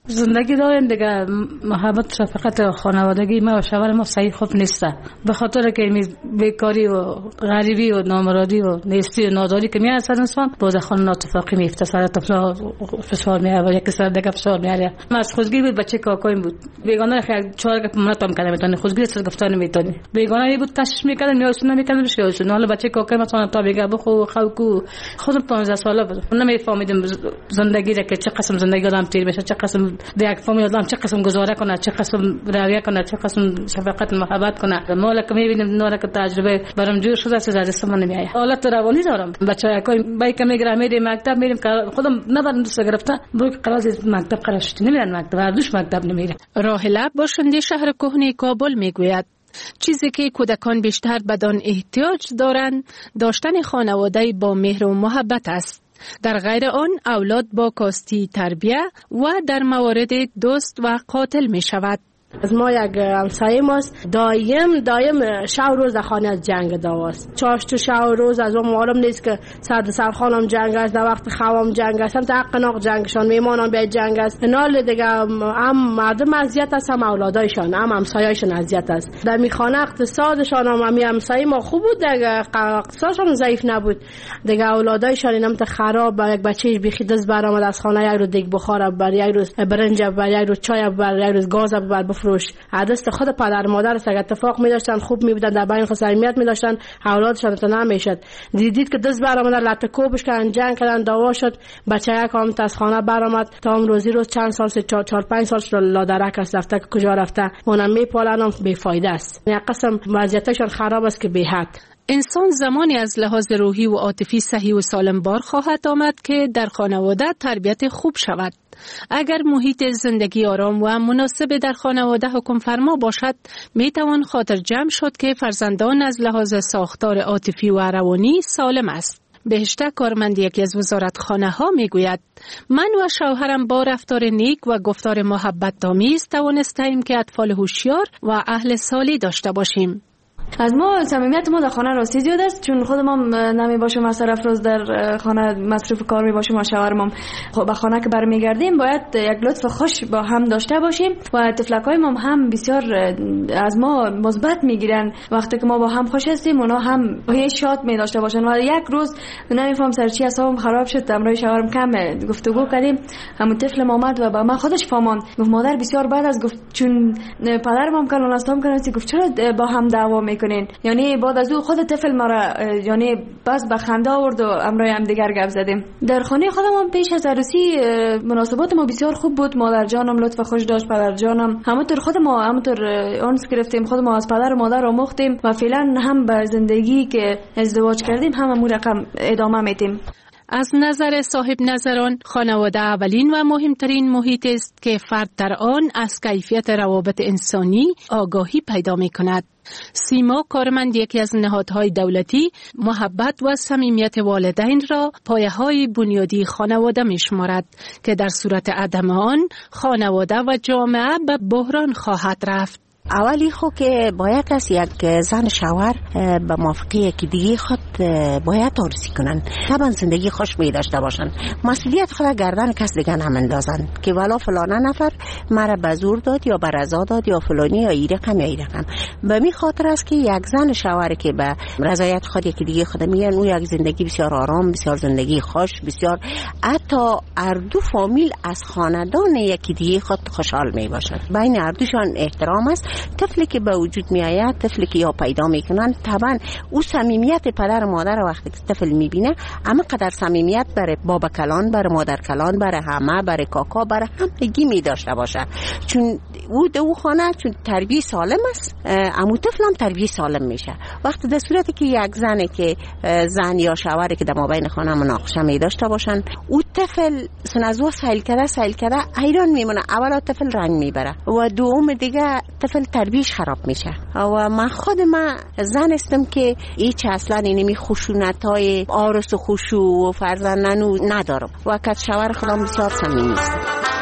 زندگی داریم دیگه، محبت شفقت خانوادگی ما و شوهر ما صحیح خوب نیست، به خاطر که بیکاری و غریبی و نامرادی و نیستی و ناداری که میاد سر انسان باز خون ناتفاقی میفته، سر طفلا فشار میاره و یک سر دیگه فشار میاره. ما از خودگی بود، بچه کاکایم بود، بیگانه خیلی چهار گپ منتام کردم میتونی خودگی سر گفتن میتونی، بیگانه بود تشش میکردم میاسون میکردم بشه، حالا بچه کاکایم مثلا تا بگه بخو خوکو خودم پانزده ساله بود، نمیفهمیدم زندگی را که چه قسم زندگی آدم تیر بشه، چه قسم دیگه فامیل آدم چه قسم گزاره کنه، چه قسم رویه کنه، چه قسم شفقت محبت کنه. مالا که میبینیم نورا که تجربه برام جور شده از دست من نمیاد. حالت روانی دارم، بچه‌ها کوی بای که میگرم میریم مکتب، میریم خودم نبرم دوست گرفته برو قراز مکتب قراشتی نمیرن مکتب، هر دوش مکتب نمیره. راهله باشنده شهر کهنه کابل میگوید چیزی که کودکان بیشتر بدان احتیاج دارند داشتن خانواده با مهر و محبت است. در غیر آن اولاد با کاستی تربیه و در موارد دوست و قاتل می شود. از ما یک همسایه ماست دایم دایم شب روز در خانه از جنگ داواست، چاش تو شب روز از اون معلوم نیست که سر سر خانم جنگ است، در وقت خوام جنگ است، هم تا قناق جنگشان میمانان به جنگ است. نال دیگه هم مردم اذیت است، هم اولادایشان هم همسایه‌شان اذیت است. در میخانه اقتصادشان هم همین همسایه ما خوب بود، دیگه اقتصادشان ضعیف نبود، دیگه اولادایشان اینم تا خراب، یک بچه بیخی دست برآمد از خانه یک روز دیگه بخار بر، یک روز برنج بر، یک روز چای بر، یک روز گاز بر فروش. عدست خود پدر مادر است، اگه اتفاق می داشتن خوب می بودن، در بین خود صمیمیت می داشتن، اولادشان تو نمیشد. دیدید که دست برآمد لطه کوبش کردن، جنگ کردن، دعوا شد، بچه یک هم از خانه برآمد تا هم روزی روز چند سال سه چهار چهار پنج سالش لادرک است، رفته که کجا رفته اونم میپالن، بی فایده است. یک قسم وضعیتشان خراب است که بی حد. انسان زمانی از لحاظ روحی و عاطفی صحیح و سالم بار خواهد آمد که در خانواده تربیت خوب شود. اگر محیط زندگی آرام و مناسب در خانواده حکم فرما باشد، می توان خاطر جمع شد که فرزندان از لحاظ ساختار عاطفی و روانی سالم است. بهشته کارمند یکی از وزارتخانه ها می گوید من و شوهرم با رفتار نیک و گفتار محبت آمیز توانستیم که اطفال هوشیار و اهل سالی داشته باشیم. از ما صمیمیت ما در خانه راستی زیاد است، چون خودم هم نمی باشم از طرف روز در خانه مصروف کار می باشم و شوهرم هم به خانه که برمیگردیم باید یک لطف خوش با هم داشته باشیم و طفلکای ما هم بسیار از ما مثبت میگیرن. وقتی که ما با هم خوش هستیم اونا هم هیچ شاد می داشته باشن. و یک روز نمیفهم سر چی حسابم خراب شد، امروز شوهرم کم گفتگو کردیم، همون طفل اومد و با من خودش فهماند، گفت مادر بسیار بد است، گفت چون پدرم هم کلون استام کردن، گفت چرا با هم دعوا میکنین؟ یعنی بعد از او خود طفل مرا یعنی بس به خنده آورد و امروز هم دیگر گپ زدیم. در خانه خودم هم پیش از عروسی مناسبات ما بسیار خوب بود، مادر جانم لطف خوش داشت، پدر جانم همونطور خود ما همونطور اونس گرفتیم، خود ما از پدر و مادر آموختیم و فعلا هم به زندگی که ازدواج کردیم هم همون رقم ادامه میدیم. از نظر صاحب نظران خانواده اولین و مهمترین محیط است که فرد در آن از کیفیت روابط انسانی آگاهی پیدا می کند. سیما کارمند یکی از نهادهای دولتی محبت و صمیمیت والدین را پایه‌های بنیادی خانواده می شمارد که در صورت عدم آن خانواده و جامعه به بحران خواهد رفت. اولی خو که باید از یک زن شوهر به موافقه یکی دیگه خود باید آرزی کنن، طبعا زندگی خوش می داشته باشن، مسئولیت خود گردن کس دیگه نمندازن که ولا فلانه نفر مرا به زور داد یا به رضا داد یا فلانی یا ای رقم یا ای رقم. به می خاطر است که یک زن شوهر که به رضایت خود یکی دیگه خود میگن او یک زندگی بسیار آرام، بسیار زندگی خوش، بسیار حتی اردو فامیل از خاندان یکی دیگه خود خوشحال می باشد. بین اردوشان احترام است. طفلی که به وجود می آید، طفلی که یا پیدا میکنن، طبعا او صمیمیت پدر و مادر وقتی که طفل میبینه اما قدر صمیمیت برای بابا کلان، برای مادر کلان، برای همه، برای کاکا، برای همگی می داشته باشه، چون او دو خانه چون تربیه سالم است، امو طفل هم تربیه سالم میشه. وقتی در صورتی که یک زنه که زن یا شوهری که در مابین خانه مناقشه می داشته باشن، او طفل سنازو سایل کرده سایل کرده حیران میمونه، اولا طفل رنگ میبره و دوم دیگه طفل تربیش خراب میشه. و من خود من زن استم که هیچ اصلا اینمی خشونت های آرس و خشوع و فرزندنو ندارم و که شوهر خودم بسیار صمیمی است.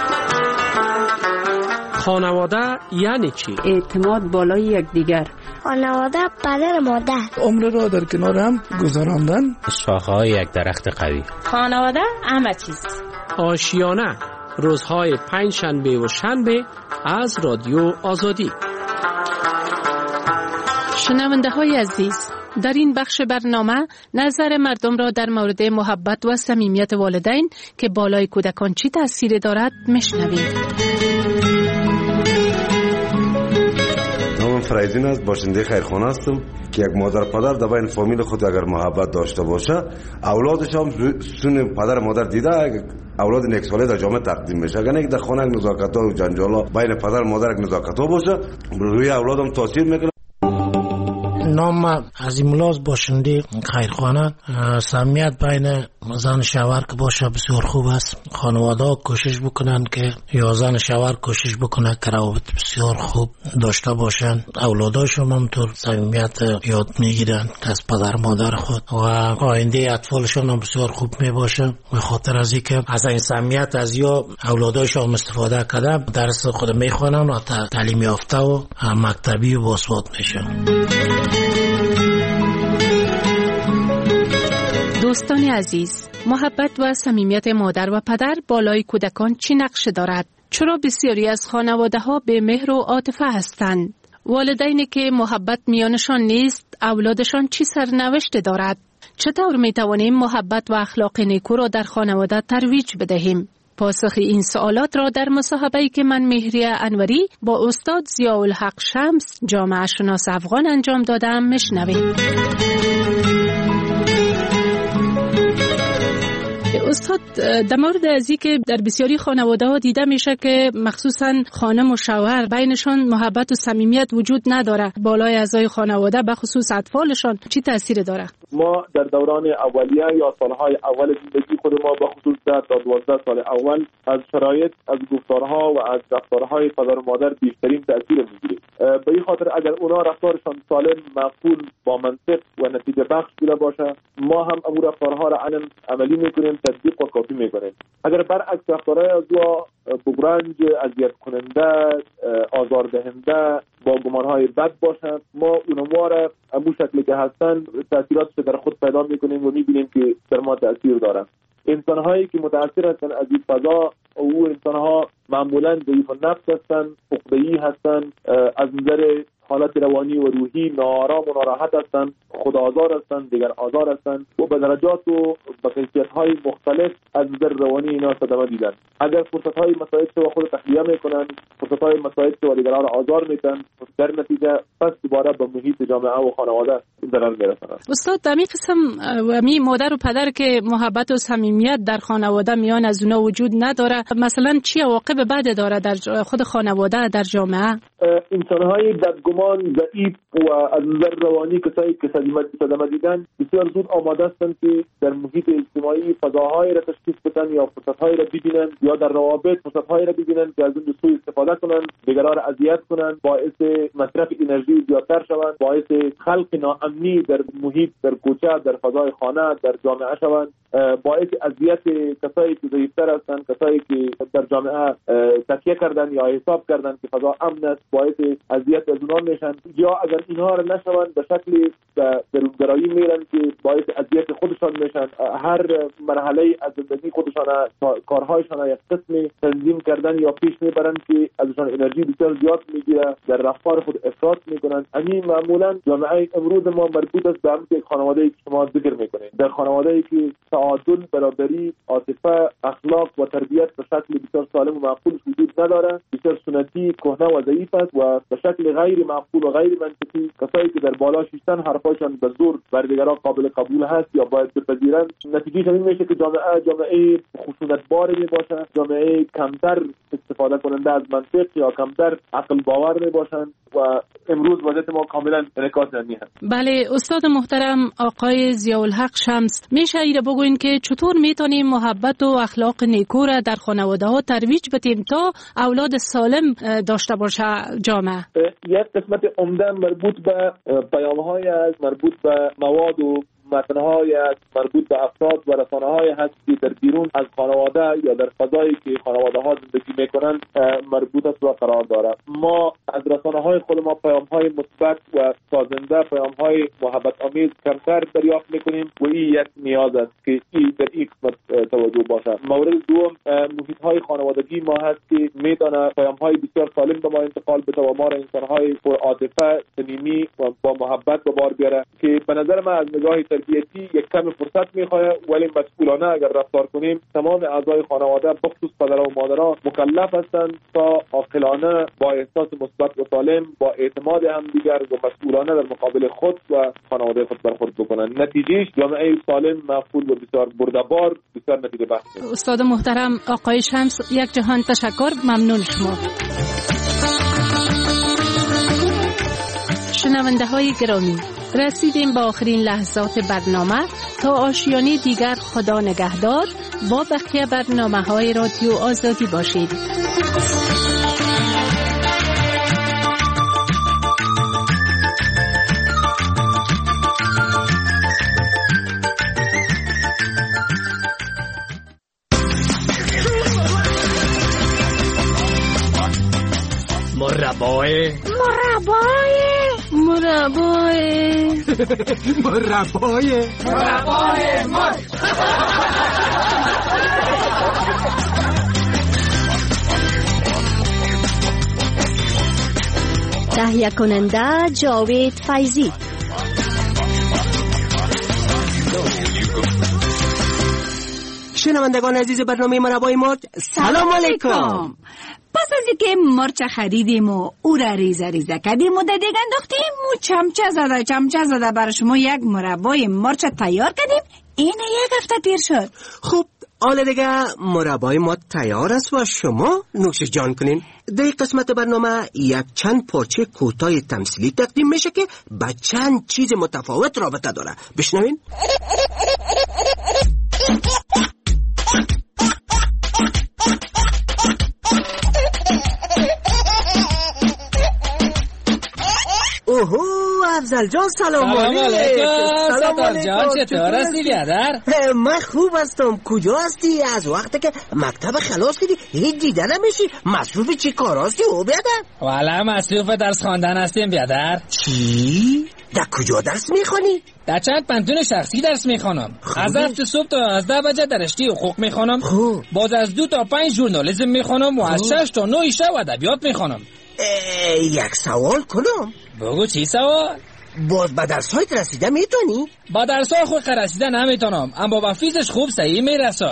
خانواده یعنی چی؟ اعتماد بالای یکدیگر. خانواده پدر مادر. عمر را در کنار هم گذراندن. شاخه‌های یک درخت قوی. خانواده همه چیز. آشیانه روزهای پنج شنبه و شنبه از رادیو آزادی. شنونده های عزیز، در این بخش برنامه نظر مردم را در مورد محبت و صمیمیت والدین که بالای کودکان چی تأثیر دارد میشنوید. نامم فرایدین است، باشنده خیرخانه هستم که یک مادر پدر در بین فامیل خود اگر محبت داشته باشه، اولادش هم سون پدر مادر دیده اولاد نیک ساله در جامعه تقدیم میشه. اگر یک در خانه نزاکت‌ها و جنجالا بین پدر مادر یک نزاکت‌ها باشه، روی اولادم تاثیر میکنه. نام عظیم الله باشنده خیرخانه. صمیمیت بین زن شوهر که باشه بسیار خوب است. خانواده ها کوشش بکنن که یا زن شوهر کوشش بکنه که روابط بسیار خوب داشته باشن. اولاداشون هم طور صمیمیت یاد میگیرن از پدر مادر خود و آینده اطفالشون هم بسیار خوب میباشه. به خاطر از اینکه از این صمیمیت از یا اولاداشون استفاده کرده درس خود میخوانن و تعلیم یافته و مکتبی و باسواد میشن. دوستان عزیز، محبت و صمیمیت مادر و پدر بالای کودکان چی نقش دارد؟ چرا بسیاری از خانواده ها به مهر و عاطفه هستند؟ والدینی که محبت میانشان نیست، اولادشان چی سرنوشت دارد؟ چطور می توانیم محبت و اخلاق نیکو را در خانواده ترویج بدهیم؟ پاسخ این سوالات را در مصاحبه‌ای که من مهریه انوری با استاد ضیاءالحق شمس، جامعه شناس افغان انجام دادم میشنوید. استاد، در مورد ازی که در بسیاری خانواده ها دیده میشه که مخصوصا خانم و شوهر بینشان محبت و صمیمیت وجود نداره، بالای اعضای خانواده به خصوص اطفالشان چی تاثیر داره؟ ما در دوران اولیه یا سالهای اول زندگی خود ما به خصوص ده تا دوازده سال اول از شرایط، از گفتارها و از رفتارهای پدر و مادر بیشترین تاثیر میگیریم. به این خاطر اگر اونا رفتارشان سالم، معقول، با منطق و نتیجه بخش بوده باشه، ما هم امور رفتارها را علم عملی میکنیم، تطبیق و کافی میکنیم. اگر برعکس رفتارهای از وا بغرنج، اذیت کننده، آزاردهنده، با گمانهای بد باشن، ما اونها را امو شکلی که هستن تاثیراتش در خود پیدا میکنیم و میبینیم که در ما تاثیر دارن. انسانهایی که متاثر هستن از این فضا، او انسانها معمولا ضعیف النفس هستن، عقده‌ای هستن، از نظر حالت روانی و روحی ناآرام و ناراحت هستند، خودآزار هستند، دیگر آزار هستند و به درجات و به کیفیت‌های مختلف از نظر روانی اینا صدمه دیدن. اگر فرصت‌های مساعد رو خود تخلیه میکنن، فرصت‌های مساعد رو دیگران آزار میدن، در نتیجه پس دوباره به محیط جامعه و خانواده ضرر میرسند. استاد، در این قسم و می مادر و پدر که محبت و صمیمیت در خانواده میان از اونا وجود نداره، مثلا چی عواقب بد داره در خود خانواده، در جامعه؟ انسان‌های بدگمان، ضعیف و از نظر روانی کسایی که صدمه دیدن بسیار زود آماده هستند که در محیط اجتماعی فضاهایی را تشخیص بدن یا فرصت‌هایی را ببینن یا در روابط فرصت‌هایی را ببینن که از اون سوء استفاده کنن، دیگران را اذیت کنن، باعث مصرف انرژی زیادتر شوند، باعث خلق ناامنی در محیط، در کوچه، در فضای خانه، در جامعه شوند، باعث اذیت کسایی که ضعیف‌تر هستند، کسایی که در جامعه تکیه کردن یا حساب کردن که فضا امن است، باعث اذیت از اونها میشن. یا اگر اینها را نشوند به شکلی درونگرایی میرن که باعث اذیت خودشان میشن. هر مرحله از زندگی خودشان کارهایشان یک قسمی تنظیم کردن یا پیش میبرن که ازشان انرژی بسیار زیاد میگیره، در رفتار خود افراط میکنن. همین معمولا جامعه امروز ما مربوط است به یک خانواده‌ای که شما ذکر میکنید، در خانواده‌ای که تعادل، برابری، عاطفه، اخلاق و تربیت به شکل بسیار سالم و معقول وجود نداره، بسیار سنتی، کهنه و ضعیف است و به شکل غیر معقول و غیر منطقی کسایی که در بالا شیشتن حرفاشان به زور بر دیگران قابل قبول هست یا باید بپذیرند. نتیجه همین میشه که جامعه جامعه خشونت‌بار میباشد، جامعه کمتر استفاده کننده از منطق یا کمتر عقل باور میباشند و امروز وضعیت ما کاملا انعکاس آن هست. بله استاد محترم آقای ضیاءالحق شمس، میشه ایره بگوین که چطور میتونیم محبت و اخلاق نیکو را در خانواده ها ترویج بدیم تا اولاد سالم داشته باشه جامعه؟ یک قسمت عمده مربوط به پیام‌های از مربوط به مواد و متن‌های مربوط به افراد و رسانه‌های هست که در بیرون از خانواده یا در فضایی که خانواده‌ها زندگی می‌کنند مربوط است و قرار دارد. ما از رسانه‌های خود ما پیام‌های مثبت و سازنده، پیام‌های محبت آمیز کمتر دریافت می‌کنیم و این یک نیاز است که این در این قسمت توجه باشد. مورد دوم محیط‌های خانوادگی ما هست که می‌تونه پیام‌های بسیار سالم به ما انتقال بده و ما را انسان‌های پر عاطفه، صمیمی و با محبت به بار بیاره که به نظر من از نگاه تربیتی یک کم فرصت می‌خواد، ولی مسئولانه اگر رفتار کنیم تمام اعضای خانواده بخصوص پدر و مادرها مکلف هستند تا عاقلانه با احساس مثبت و سالم با اعتماد همدیگر و مسئولانه در مقابل خود و خانواده خود برخورد بکنند. نتیجهش جامعه سالم، مفعول و بسیار برده‌بار، بسیار نتیجه بخش. استاد محترم آقای شمس، یک جهان تشکر، ممنون شما. شنونده های گرامی، رسیدیم به آخرین لحظات برنامه. تا آشیانه دیگر خدا نگهدار. با بقیه برنامه های رادیو آزادی باشید. مربای مربای مربای مربای مربای مار. تهیه کننده جاوید فیضی. شنوندگان عزیز برنامه مربای مرچ، سلام علیکم. پس از اینکه مرچ خریدیم و او را ریزه ریزه کردیم و دیگه انداختیم و چمچه زده چمچه زده برای شما یک مربای مرچ تیار کردیم. این یک هفته تیر شد. خب حالا دیگه مربای ما تیار است و شما نوش جان کنین. در این قسمت برنامه یک چند پارچه کوتاه تمثیلی تقدیم میشه که با چند چیز متفاوت رابطه داره. بشنوین. اوهو افضل جان، سلام علیکم. سلام علیکم. چطور هستی بیادر؟ من خوب هستم. کجا هستی؟ از وقتی که مکتب خلاص کردی هیچ دیده نمیشی. مصروف چی کار هستی او بیادر؟ والا مصروف درس خواندن هستیم بیادر. چی؟ در کجا درس میخوانی؟ در چند پنتون شخصی درس میخوانم. از هفت صبح تا از ده بجه در رشته حقوق میخوانم. باز از دو تا پنج ژورنالیسم میخوانم و از شش تا نه شب ادبیات میخوانم. یک سوال کنم؟ بگو چی سوال؟ باز با درس‌هایت رسیده میتونی؟ با درس‌های خود رسیده نمیتونم، اما با فیزش خوب صحیح میرسه.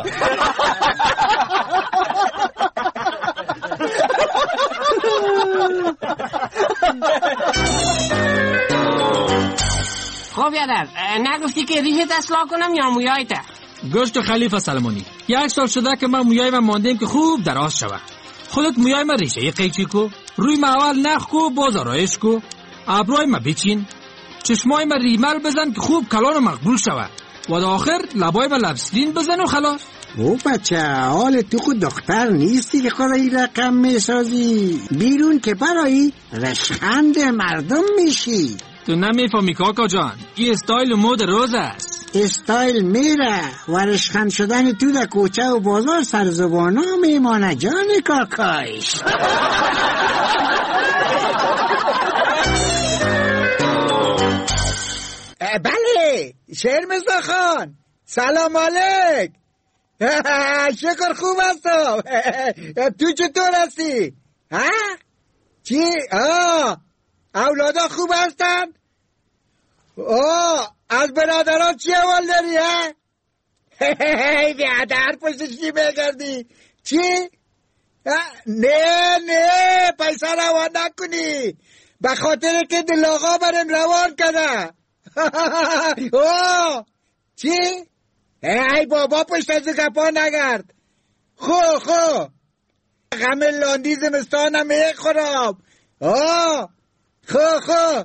خب یادر نگفتی که ریشت اصلاح کنم یا مویایت؟ گوشت خلیفه سلمانی، یک سال شده که من مویای من ماندیم که خوب دراز شوه. خودت مویای من ریشه یه قیچی کو، روی ما اول نخ کو، باز آرایش کو، ابروی ما بچین، چشمای ما ریمل بزن که خوب کلان و مقبول شوه و در آخر لبای ما لبسلین بزن و خلاص. او بچه حال تو خود دختر نیستی که خود این رقم میسازی، بیرون که برای رشخند مردم میشی. تو نمیفهمی کاکا جان، این استایل مود روز است. استایل میره و رشخند شدن تو در کوچه و بازار سرزبانا میمانه جان کاکایش. بله شعر مزدا خان، سلام علیک. شکر خوب هستم. تو چطور هستی؟ ها؟ چی؟ آه اولادا خوب هستن؟ آه از برادران چی اول داری ها؟ بیادر پشتش چی بگردی؟ چی؟ نه نه پیسه روان نکنی، به خاطر که دل آقا برم روان کنه. اوه چی؟ ای بابا پشت از گپا نگرد. خو خو غم لاندی زمستانم میخورم. آه خو خو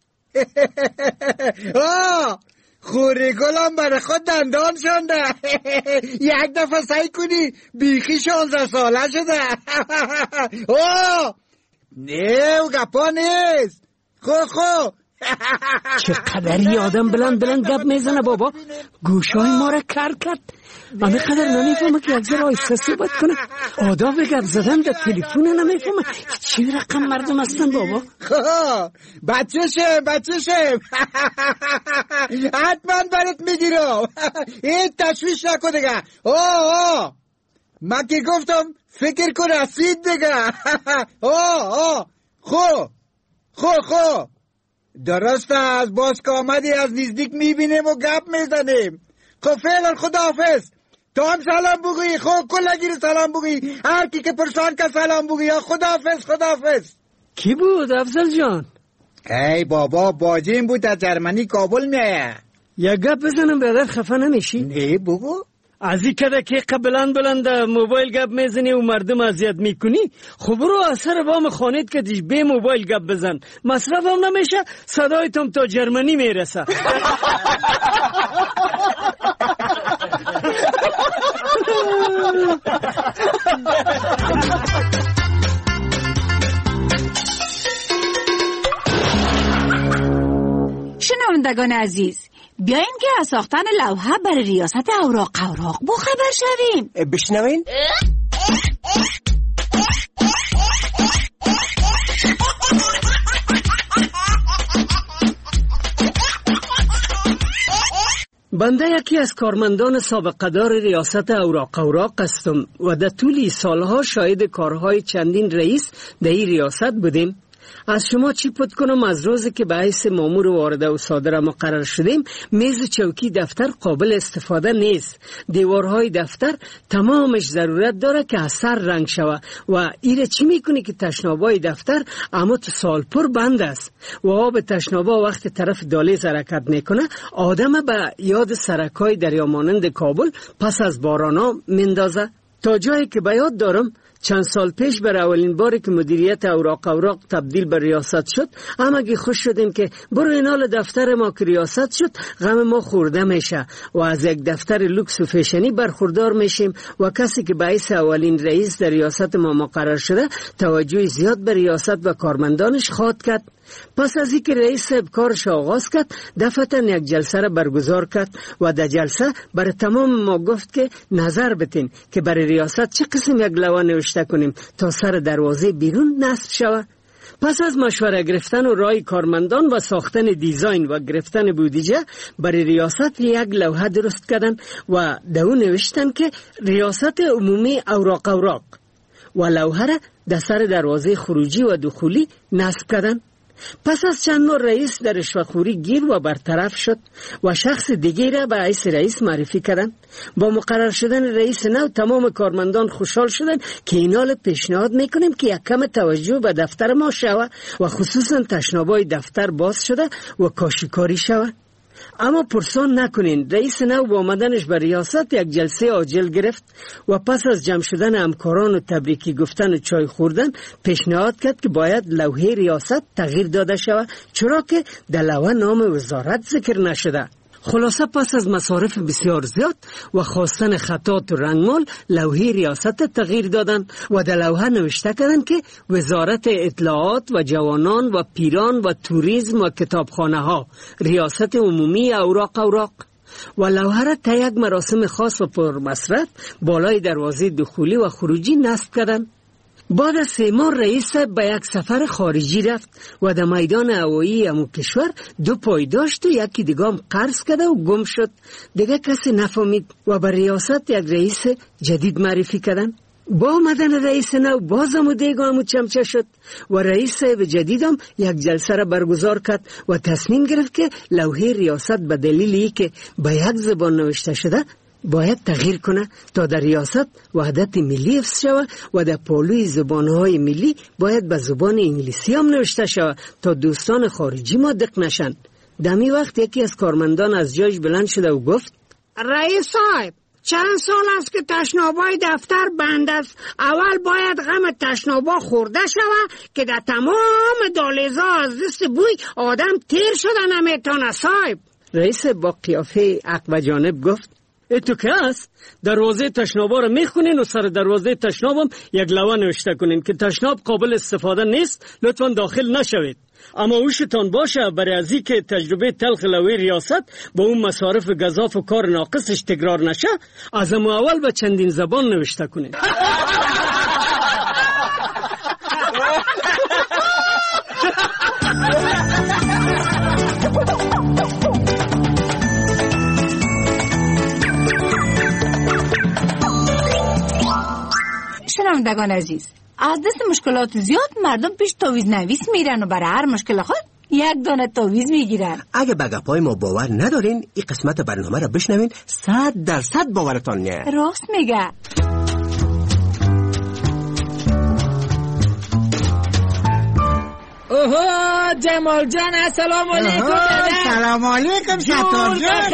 آه خوری گلم برای خود دندان شنده. یک دفعه سعی کنی بیخی شانزده ساله شده. آه نه و گپا نیست. خو خو چقدر آدم بلند بلند گپ میزنه بابا، گوشای ما را کر کرد. من قدر نمیفهمه که یک ذره آهسته صحبت کنه. آداب گپ زدن در تلفن نمیفهمه. چی رقم مردم هستن بابا؟ خب بچه شم بچه شم حتما برات میگیرم. این تشویش نکن دیگه. آه من که گفتم فکر کن رسید دیگه. آه آه خو خو خو درست از باز که آمدی از نزدیک میبینیم و گپ میزنیم. خب فعلا خداحافظ. تو هم سلام بگوی. خب کلگیر سلام بگوی. هر کی که پرسان که سلام بگوی. خداحافظ خداحافظ. کی بود افضل جان؟ ای بابا باجیم بود از جرمنی کابل میایه. یک گپ بزنم برادر خفه نمیشی؟ نه بگو. از این کده که قبلان بلند موبایل گپ میزنی و مردم اذیت میکنی، خب برو اثر وام خانیت که دیش به موبایل گپ بزن، مصرف هم نمیشه، صدایتم تا جرمنی میرسه. شنوندگان عزیز، بیاین که از ساختن لوحه برای ریاست اوراق اوراق با خبر شویم. بشنوین. بنده یکی از کارمندان سابقه‌دار ریاست اوراق اوراق هستم و در طول سالها شاهد کارهای چندین رئیس در این ریاست بودیم. از شما چی پد کنم از روزی که به حیث مامور وارده و صادره مقرر شدیم، میز و چوکی دفتر قابل استفاده نیست. دیوارهای دفتر تمامش ضرورت داره که از سر رنگ شوه و ایره چی میکنی که تشنابای دفتر اما تو سال پر بند است و آب تشنابا وقت طرف دالیز حرکت میکنه آدم به یاد سرکای دریا مانند کابل پس از بارانا مندازه. تا جایی که به یاد دارم چند سال پیش بر اولین باری که مدیریت اوراق اوراق تبدیل به ریاست شد، همگی خوش شدیم که برو اینال دفتر ما که ریاست شد غم ما خورده میشه و از یک دفتر لوکس و فیشنی برخوردار میشیم و کسی که باعث اولین رئیس در ریاست ما مقرر شده توجه زیاد به ریاست و کارمندانش خواهد کرد. پس از اینکه رئیس صاحب کارش آغاز کرد، دفعتاً یک جلسه را برگزار کرد و در جلسه برای تمام ما گفت که نظر بتین که برای ریاست چه قسم یک لوحه نوشته کنیم تا سر دروازه بیرون نصب شود. پس از مشوره گرفتن و رای کارمندان و ساختن دیزاین و گرفتن بودجه برای ریاست یک لوحه درست کردن و در اون نوشتن که ریاست عمومی اوراق اوراق و لوحه را در سر دروازه خروجی و دخولی نصب کردن. پس از چند ماه رئیس در رشوه‌خوری گیر و برطرف شد و شخص دیگری را به حیث رئیس معرفی کردند. با مقرر شدن رئیس نو تمام کارمندان خوشحال شدند که اینال پیشنهاد میکنیم که یک کم توجه به دفتر ما شود و خصوصا تشنابای دفتر باز شده و کاشیکاری شود. اما پرسان نکنین، رئیس نو با آمدنش به ریاست یک جلسه عاجل گرفت و پس از جمع شدن همکاران و تبریکی گفتن و چای خوردن پیشنهاد کرد که باید لوحه ریاست تغییر داده شود، چرا که در لوحه نام وزارت ذکر نشده. خلاصه پس از مصارف بسیار زیاد و خواستن خطات و رنگمال لوحه ریاست تغییر دادن و در لوحه نوشته کردن که وزارت اطلاعات و جوانان و پیران و توریسم و کتابخانه ها، ریاست عمومی اوراق اوراق. و لوحه را تا یک مراسم خاص و پرمصرف بالای دروازه دخولی و خروجی نصب کردن. بعد از سه ماه رئیس به یک سفر خارجی رفت و در میدان هوایی امو کشور دو پای داشت و یکی دیگه هم قرض کرده و گم شد. دیگه کسی نفهمید و به ریاست یک رئیس جدید معرفی کردن. با آمدن رئیس نو بازم و دیگه همو چمچه شد و رئیس صاحب جدیدم یک جلسه را برگزار کرد و تصمیم گرفت که لوحه ریاست به دلیلی که به یک زبان نوشته شده باید تغییر کنه تا در ریاست وحدت ملی حفظ شود و در پالوی زبانهای ملی باید به زبان انگلیسی هم نوشته شود تا دوستان خارجی ما دق نشن. دمی وقت یکی از کارمندان از جایش بلند شده و گفت رئیس صاحب، چند سال است که تشنابای دفتر بند است. اول باید غم تشنابا خورده شود که در تمام دالیزا از دست بوی آدم تیر شده نمیتونه. صاحب رئیس با قیافه عقب جانب گفت اتو که است دروازه تشنابا رو میخونین و سر دروازه تشنابم یک لوحه نوشته کنین که تشناب قابل استفاده نیست، لطفا داخل نشوید. اما اوشتان باشه برای ازی که تجربه تلخ لوی ریاست با اون مصارف گزاف و کار ناقصش تکرار نشه، از اما اول به چندین زبان نوشته کنین. شنوندگان عزیز، از دست مشکلات زیاد مردم پیش تاویز نویس میرن و برای هر مشکل خود یک دانه تاویز میگیرن. اگه به گپای ما باور ندارین، این قسمت برنامه را بشنوین، صد درصد باورتان میاد. راست میگه. اوه جمال جان، السلام علیکم. سلام علیکم ستار جان،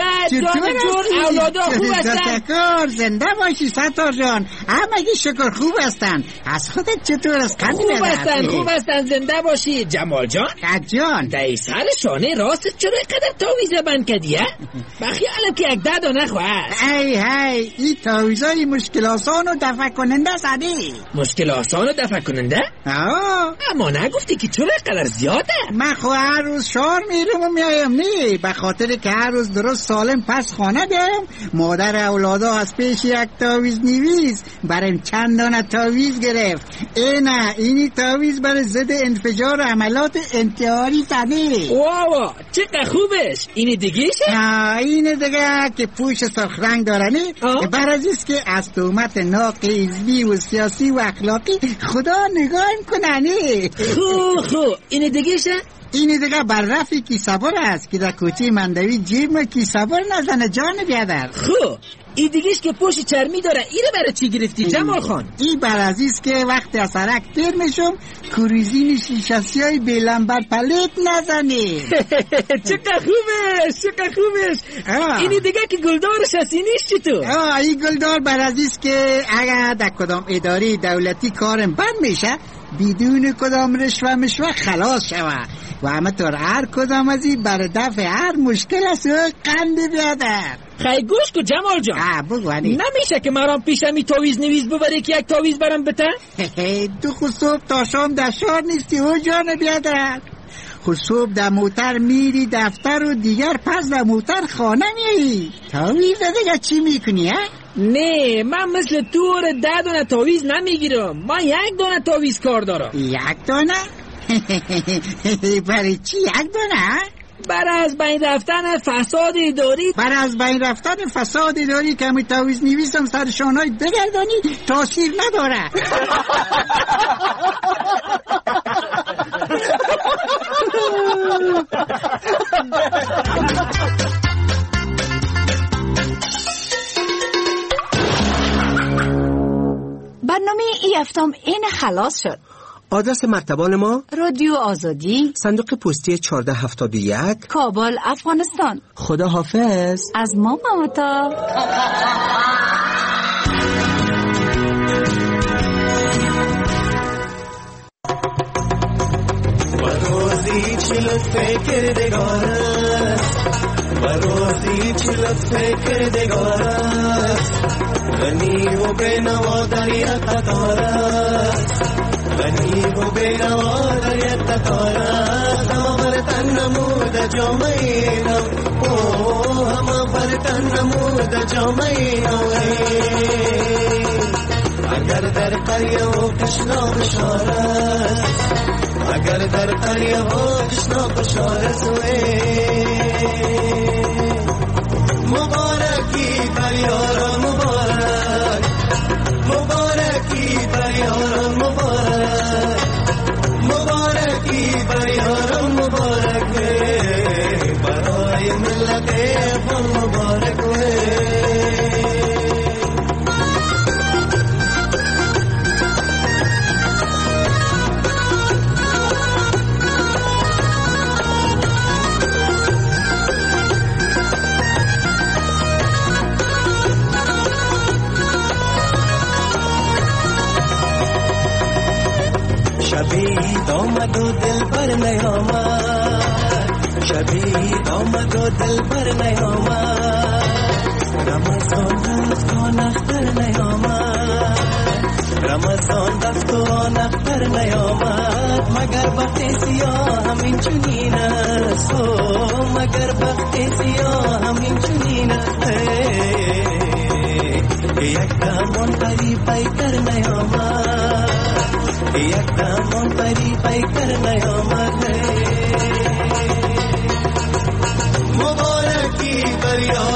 چطور اولادا خوب هستن؟ شکر، زنده باشی ستار جان. همگی شکر خوب هستن. از خودت چطور است؟ خوب هستن خوب هستن زنده باشی. جمال جان جان، دای سر شانه راست چرا اینقدر تاویزه بند کردی؟ بخیالم که یک ده دانه خواهد. ای ای این تاویزای مشکل آسان و دفع کننده سدی. مشکل آسان و دفع کننده؟ آه، اما نگفتی که چرا قدر زیاده؟ من خو هر روز شار میرم و میایم، نی به خاطر که هر روز درست سالم پس خانه بیایم. مادر اولادا از پیش یک تاویز نویس برام چند دانه تاویز گرفت. اینه اینی تاویز برای ضد انفجار عملات انتحاری زده. واو چقدر خوبش. اینی دیگهشه؟ نه اینه دیگه که پوش سرخ رنگ دارنی، بر از است که از تهمت ناق حزبی و سیاسی و اخلاقی خدا نگاه کننی. خو خو اینه دیگهشه؟ این دیگه بر رفی کی صبر است که در کوچه مندوی جیب ما کی صبر نزنه جان بیادر. خو این دیگهش که پوش چرمی داره، اینو برای چی گرفتی جمال خان؟ این بر عزیز که وقتی از سرک تیر میشم کروزین شیشاسی های بیلنبر پلیت نزنی. چقدر خوبش چقدر خوبش. اینی دیگه که گلدارش هستی نیست چی تو؟ آه این گلدار بر عزیز که اگر در کدام اداره دولتی کارم بند میشه بدون کدام رشوه مشوه خلاص شوه و همه طور هر کدام از این بر دفع هر مشکل است و قند بیادر. خیلی گوش کو جمال جان. آه بگوانی. نمیشه که مرام پیشمی تاویز نویز ببری که یک تاویز برم بته؟ تو خود صبح تا شام در شار نیستی او جان بیادر. خود صبح در موتر میری دفتر و دیگر پس در موتر خانه میری. تاویز دیگه چی میکنی ها؟ نه من مثل تو ده دانه تاویز نمیگیرم. من یک دانه تاویز کار دارم. یک دانه؟ برای چی یک دانه؟ برای از بین رفتن فساد اداری. برای از بین رفتن فساد اداری که می تاویز نویسم سر شانهای بگردانی تاثیر نداره. برنامه ای هفتم این خلاص شد. آدرس مرتبان ما رادیو آزادی، صندوق پستی چهارده هفتاد و یک، کابل، افغانستان. خدا حافظ. از ما ممتا. بروزی چلت فکر دگارست، بروزی چلت فکر دگارست، غنی و بینوا در یک قطارست، غنی و بینوا در یک قطارست. هم برتن نمود جامعینا، اوه هم برتن نمود جامعینا. اگر در قریه و کشنا بشارست، اگر در قریه و کشنا بشارست، مبارکی بر یاران مبارک، مبارکی بر یاران مبارک، مبارکی بر یاران مبارک، برای ملت افغان مبارک. شبید آمد و دل بر نیامد، شبید آمد و دل بر نیامد، رمضان رفت و نختر نیامد، رمضان رفت و نختر نیامد، مگر بخت سیاه همین چنین است، مگر بخت سیاه همین چنین است. یک دمان پری پیکر نیامد، یک دمان پری پیکر نیامد. مبارکی بر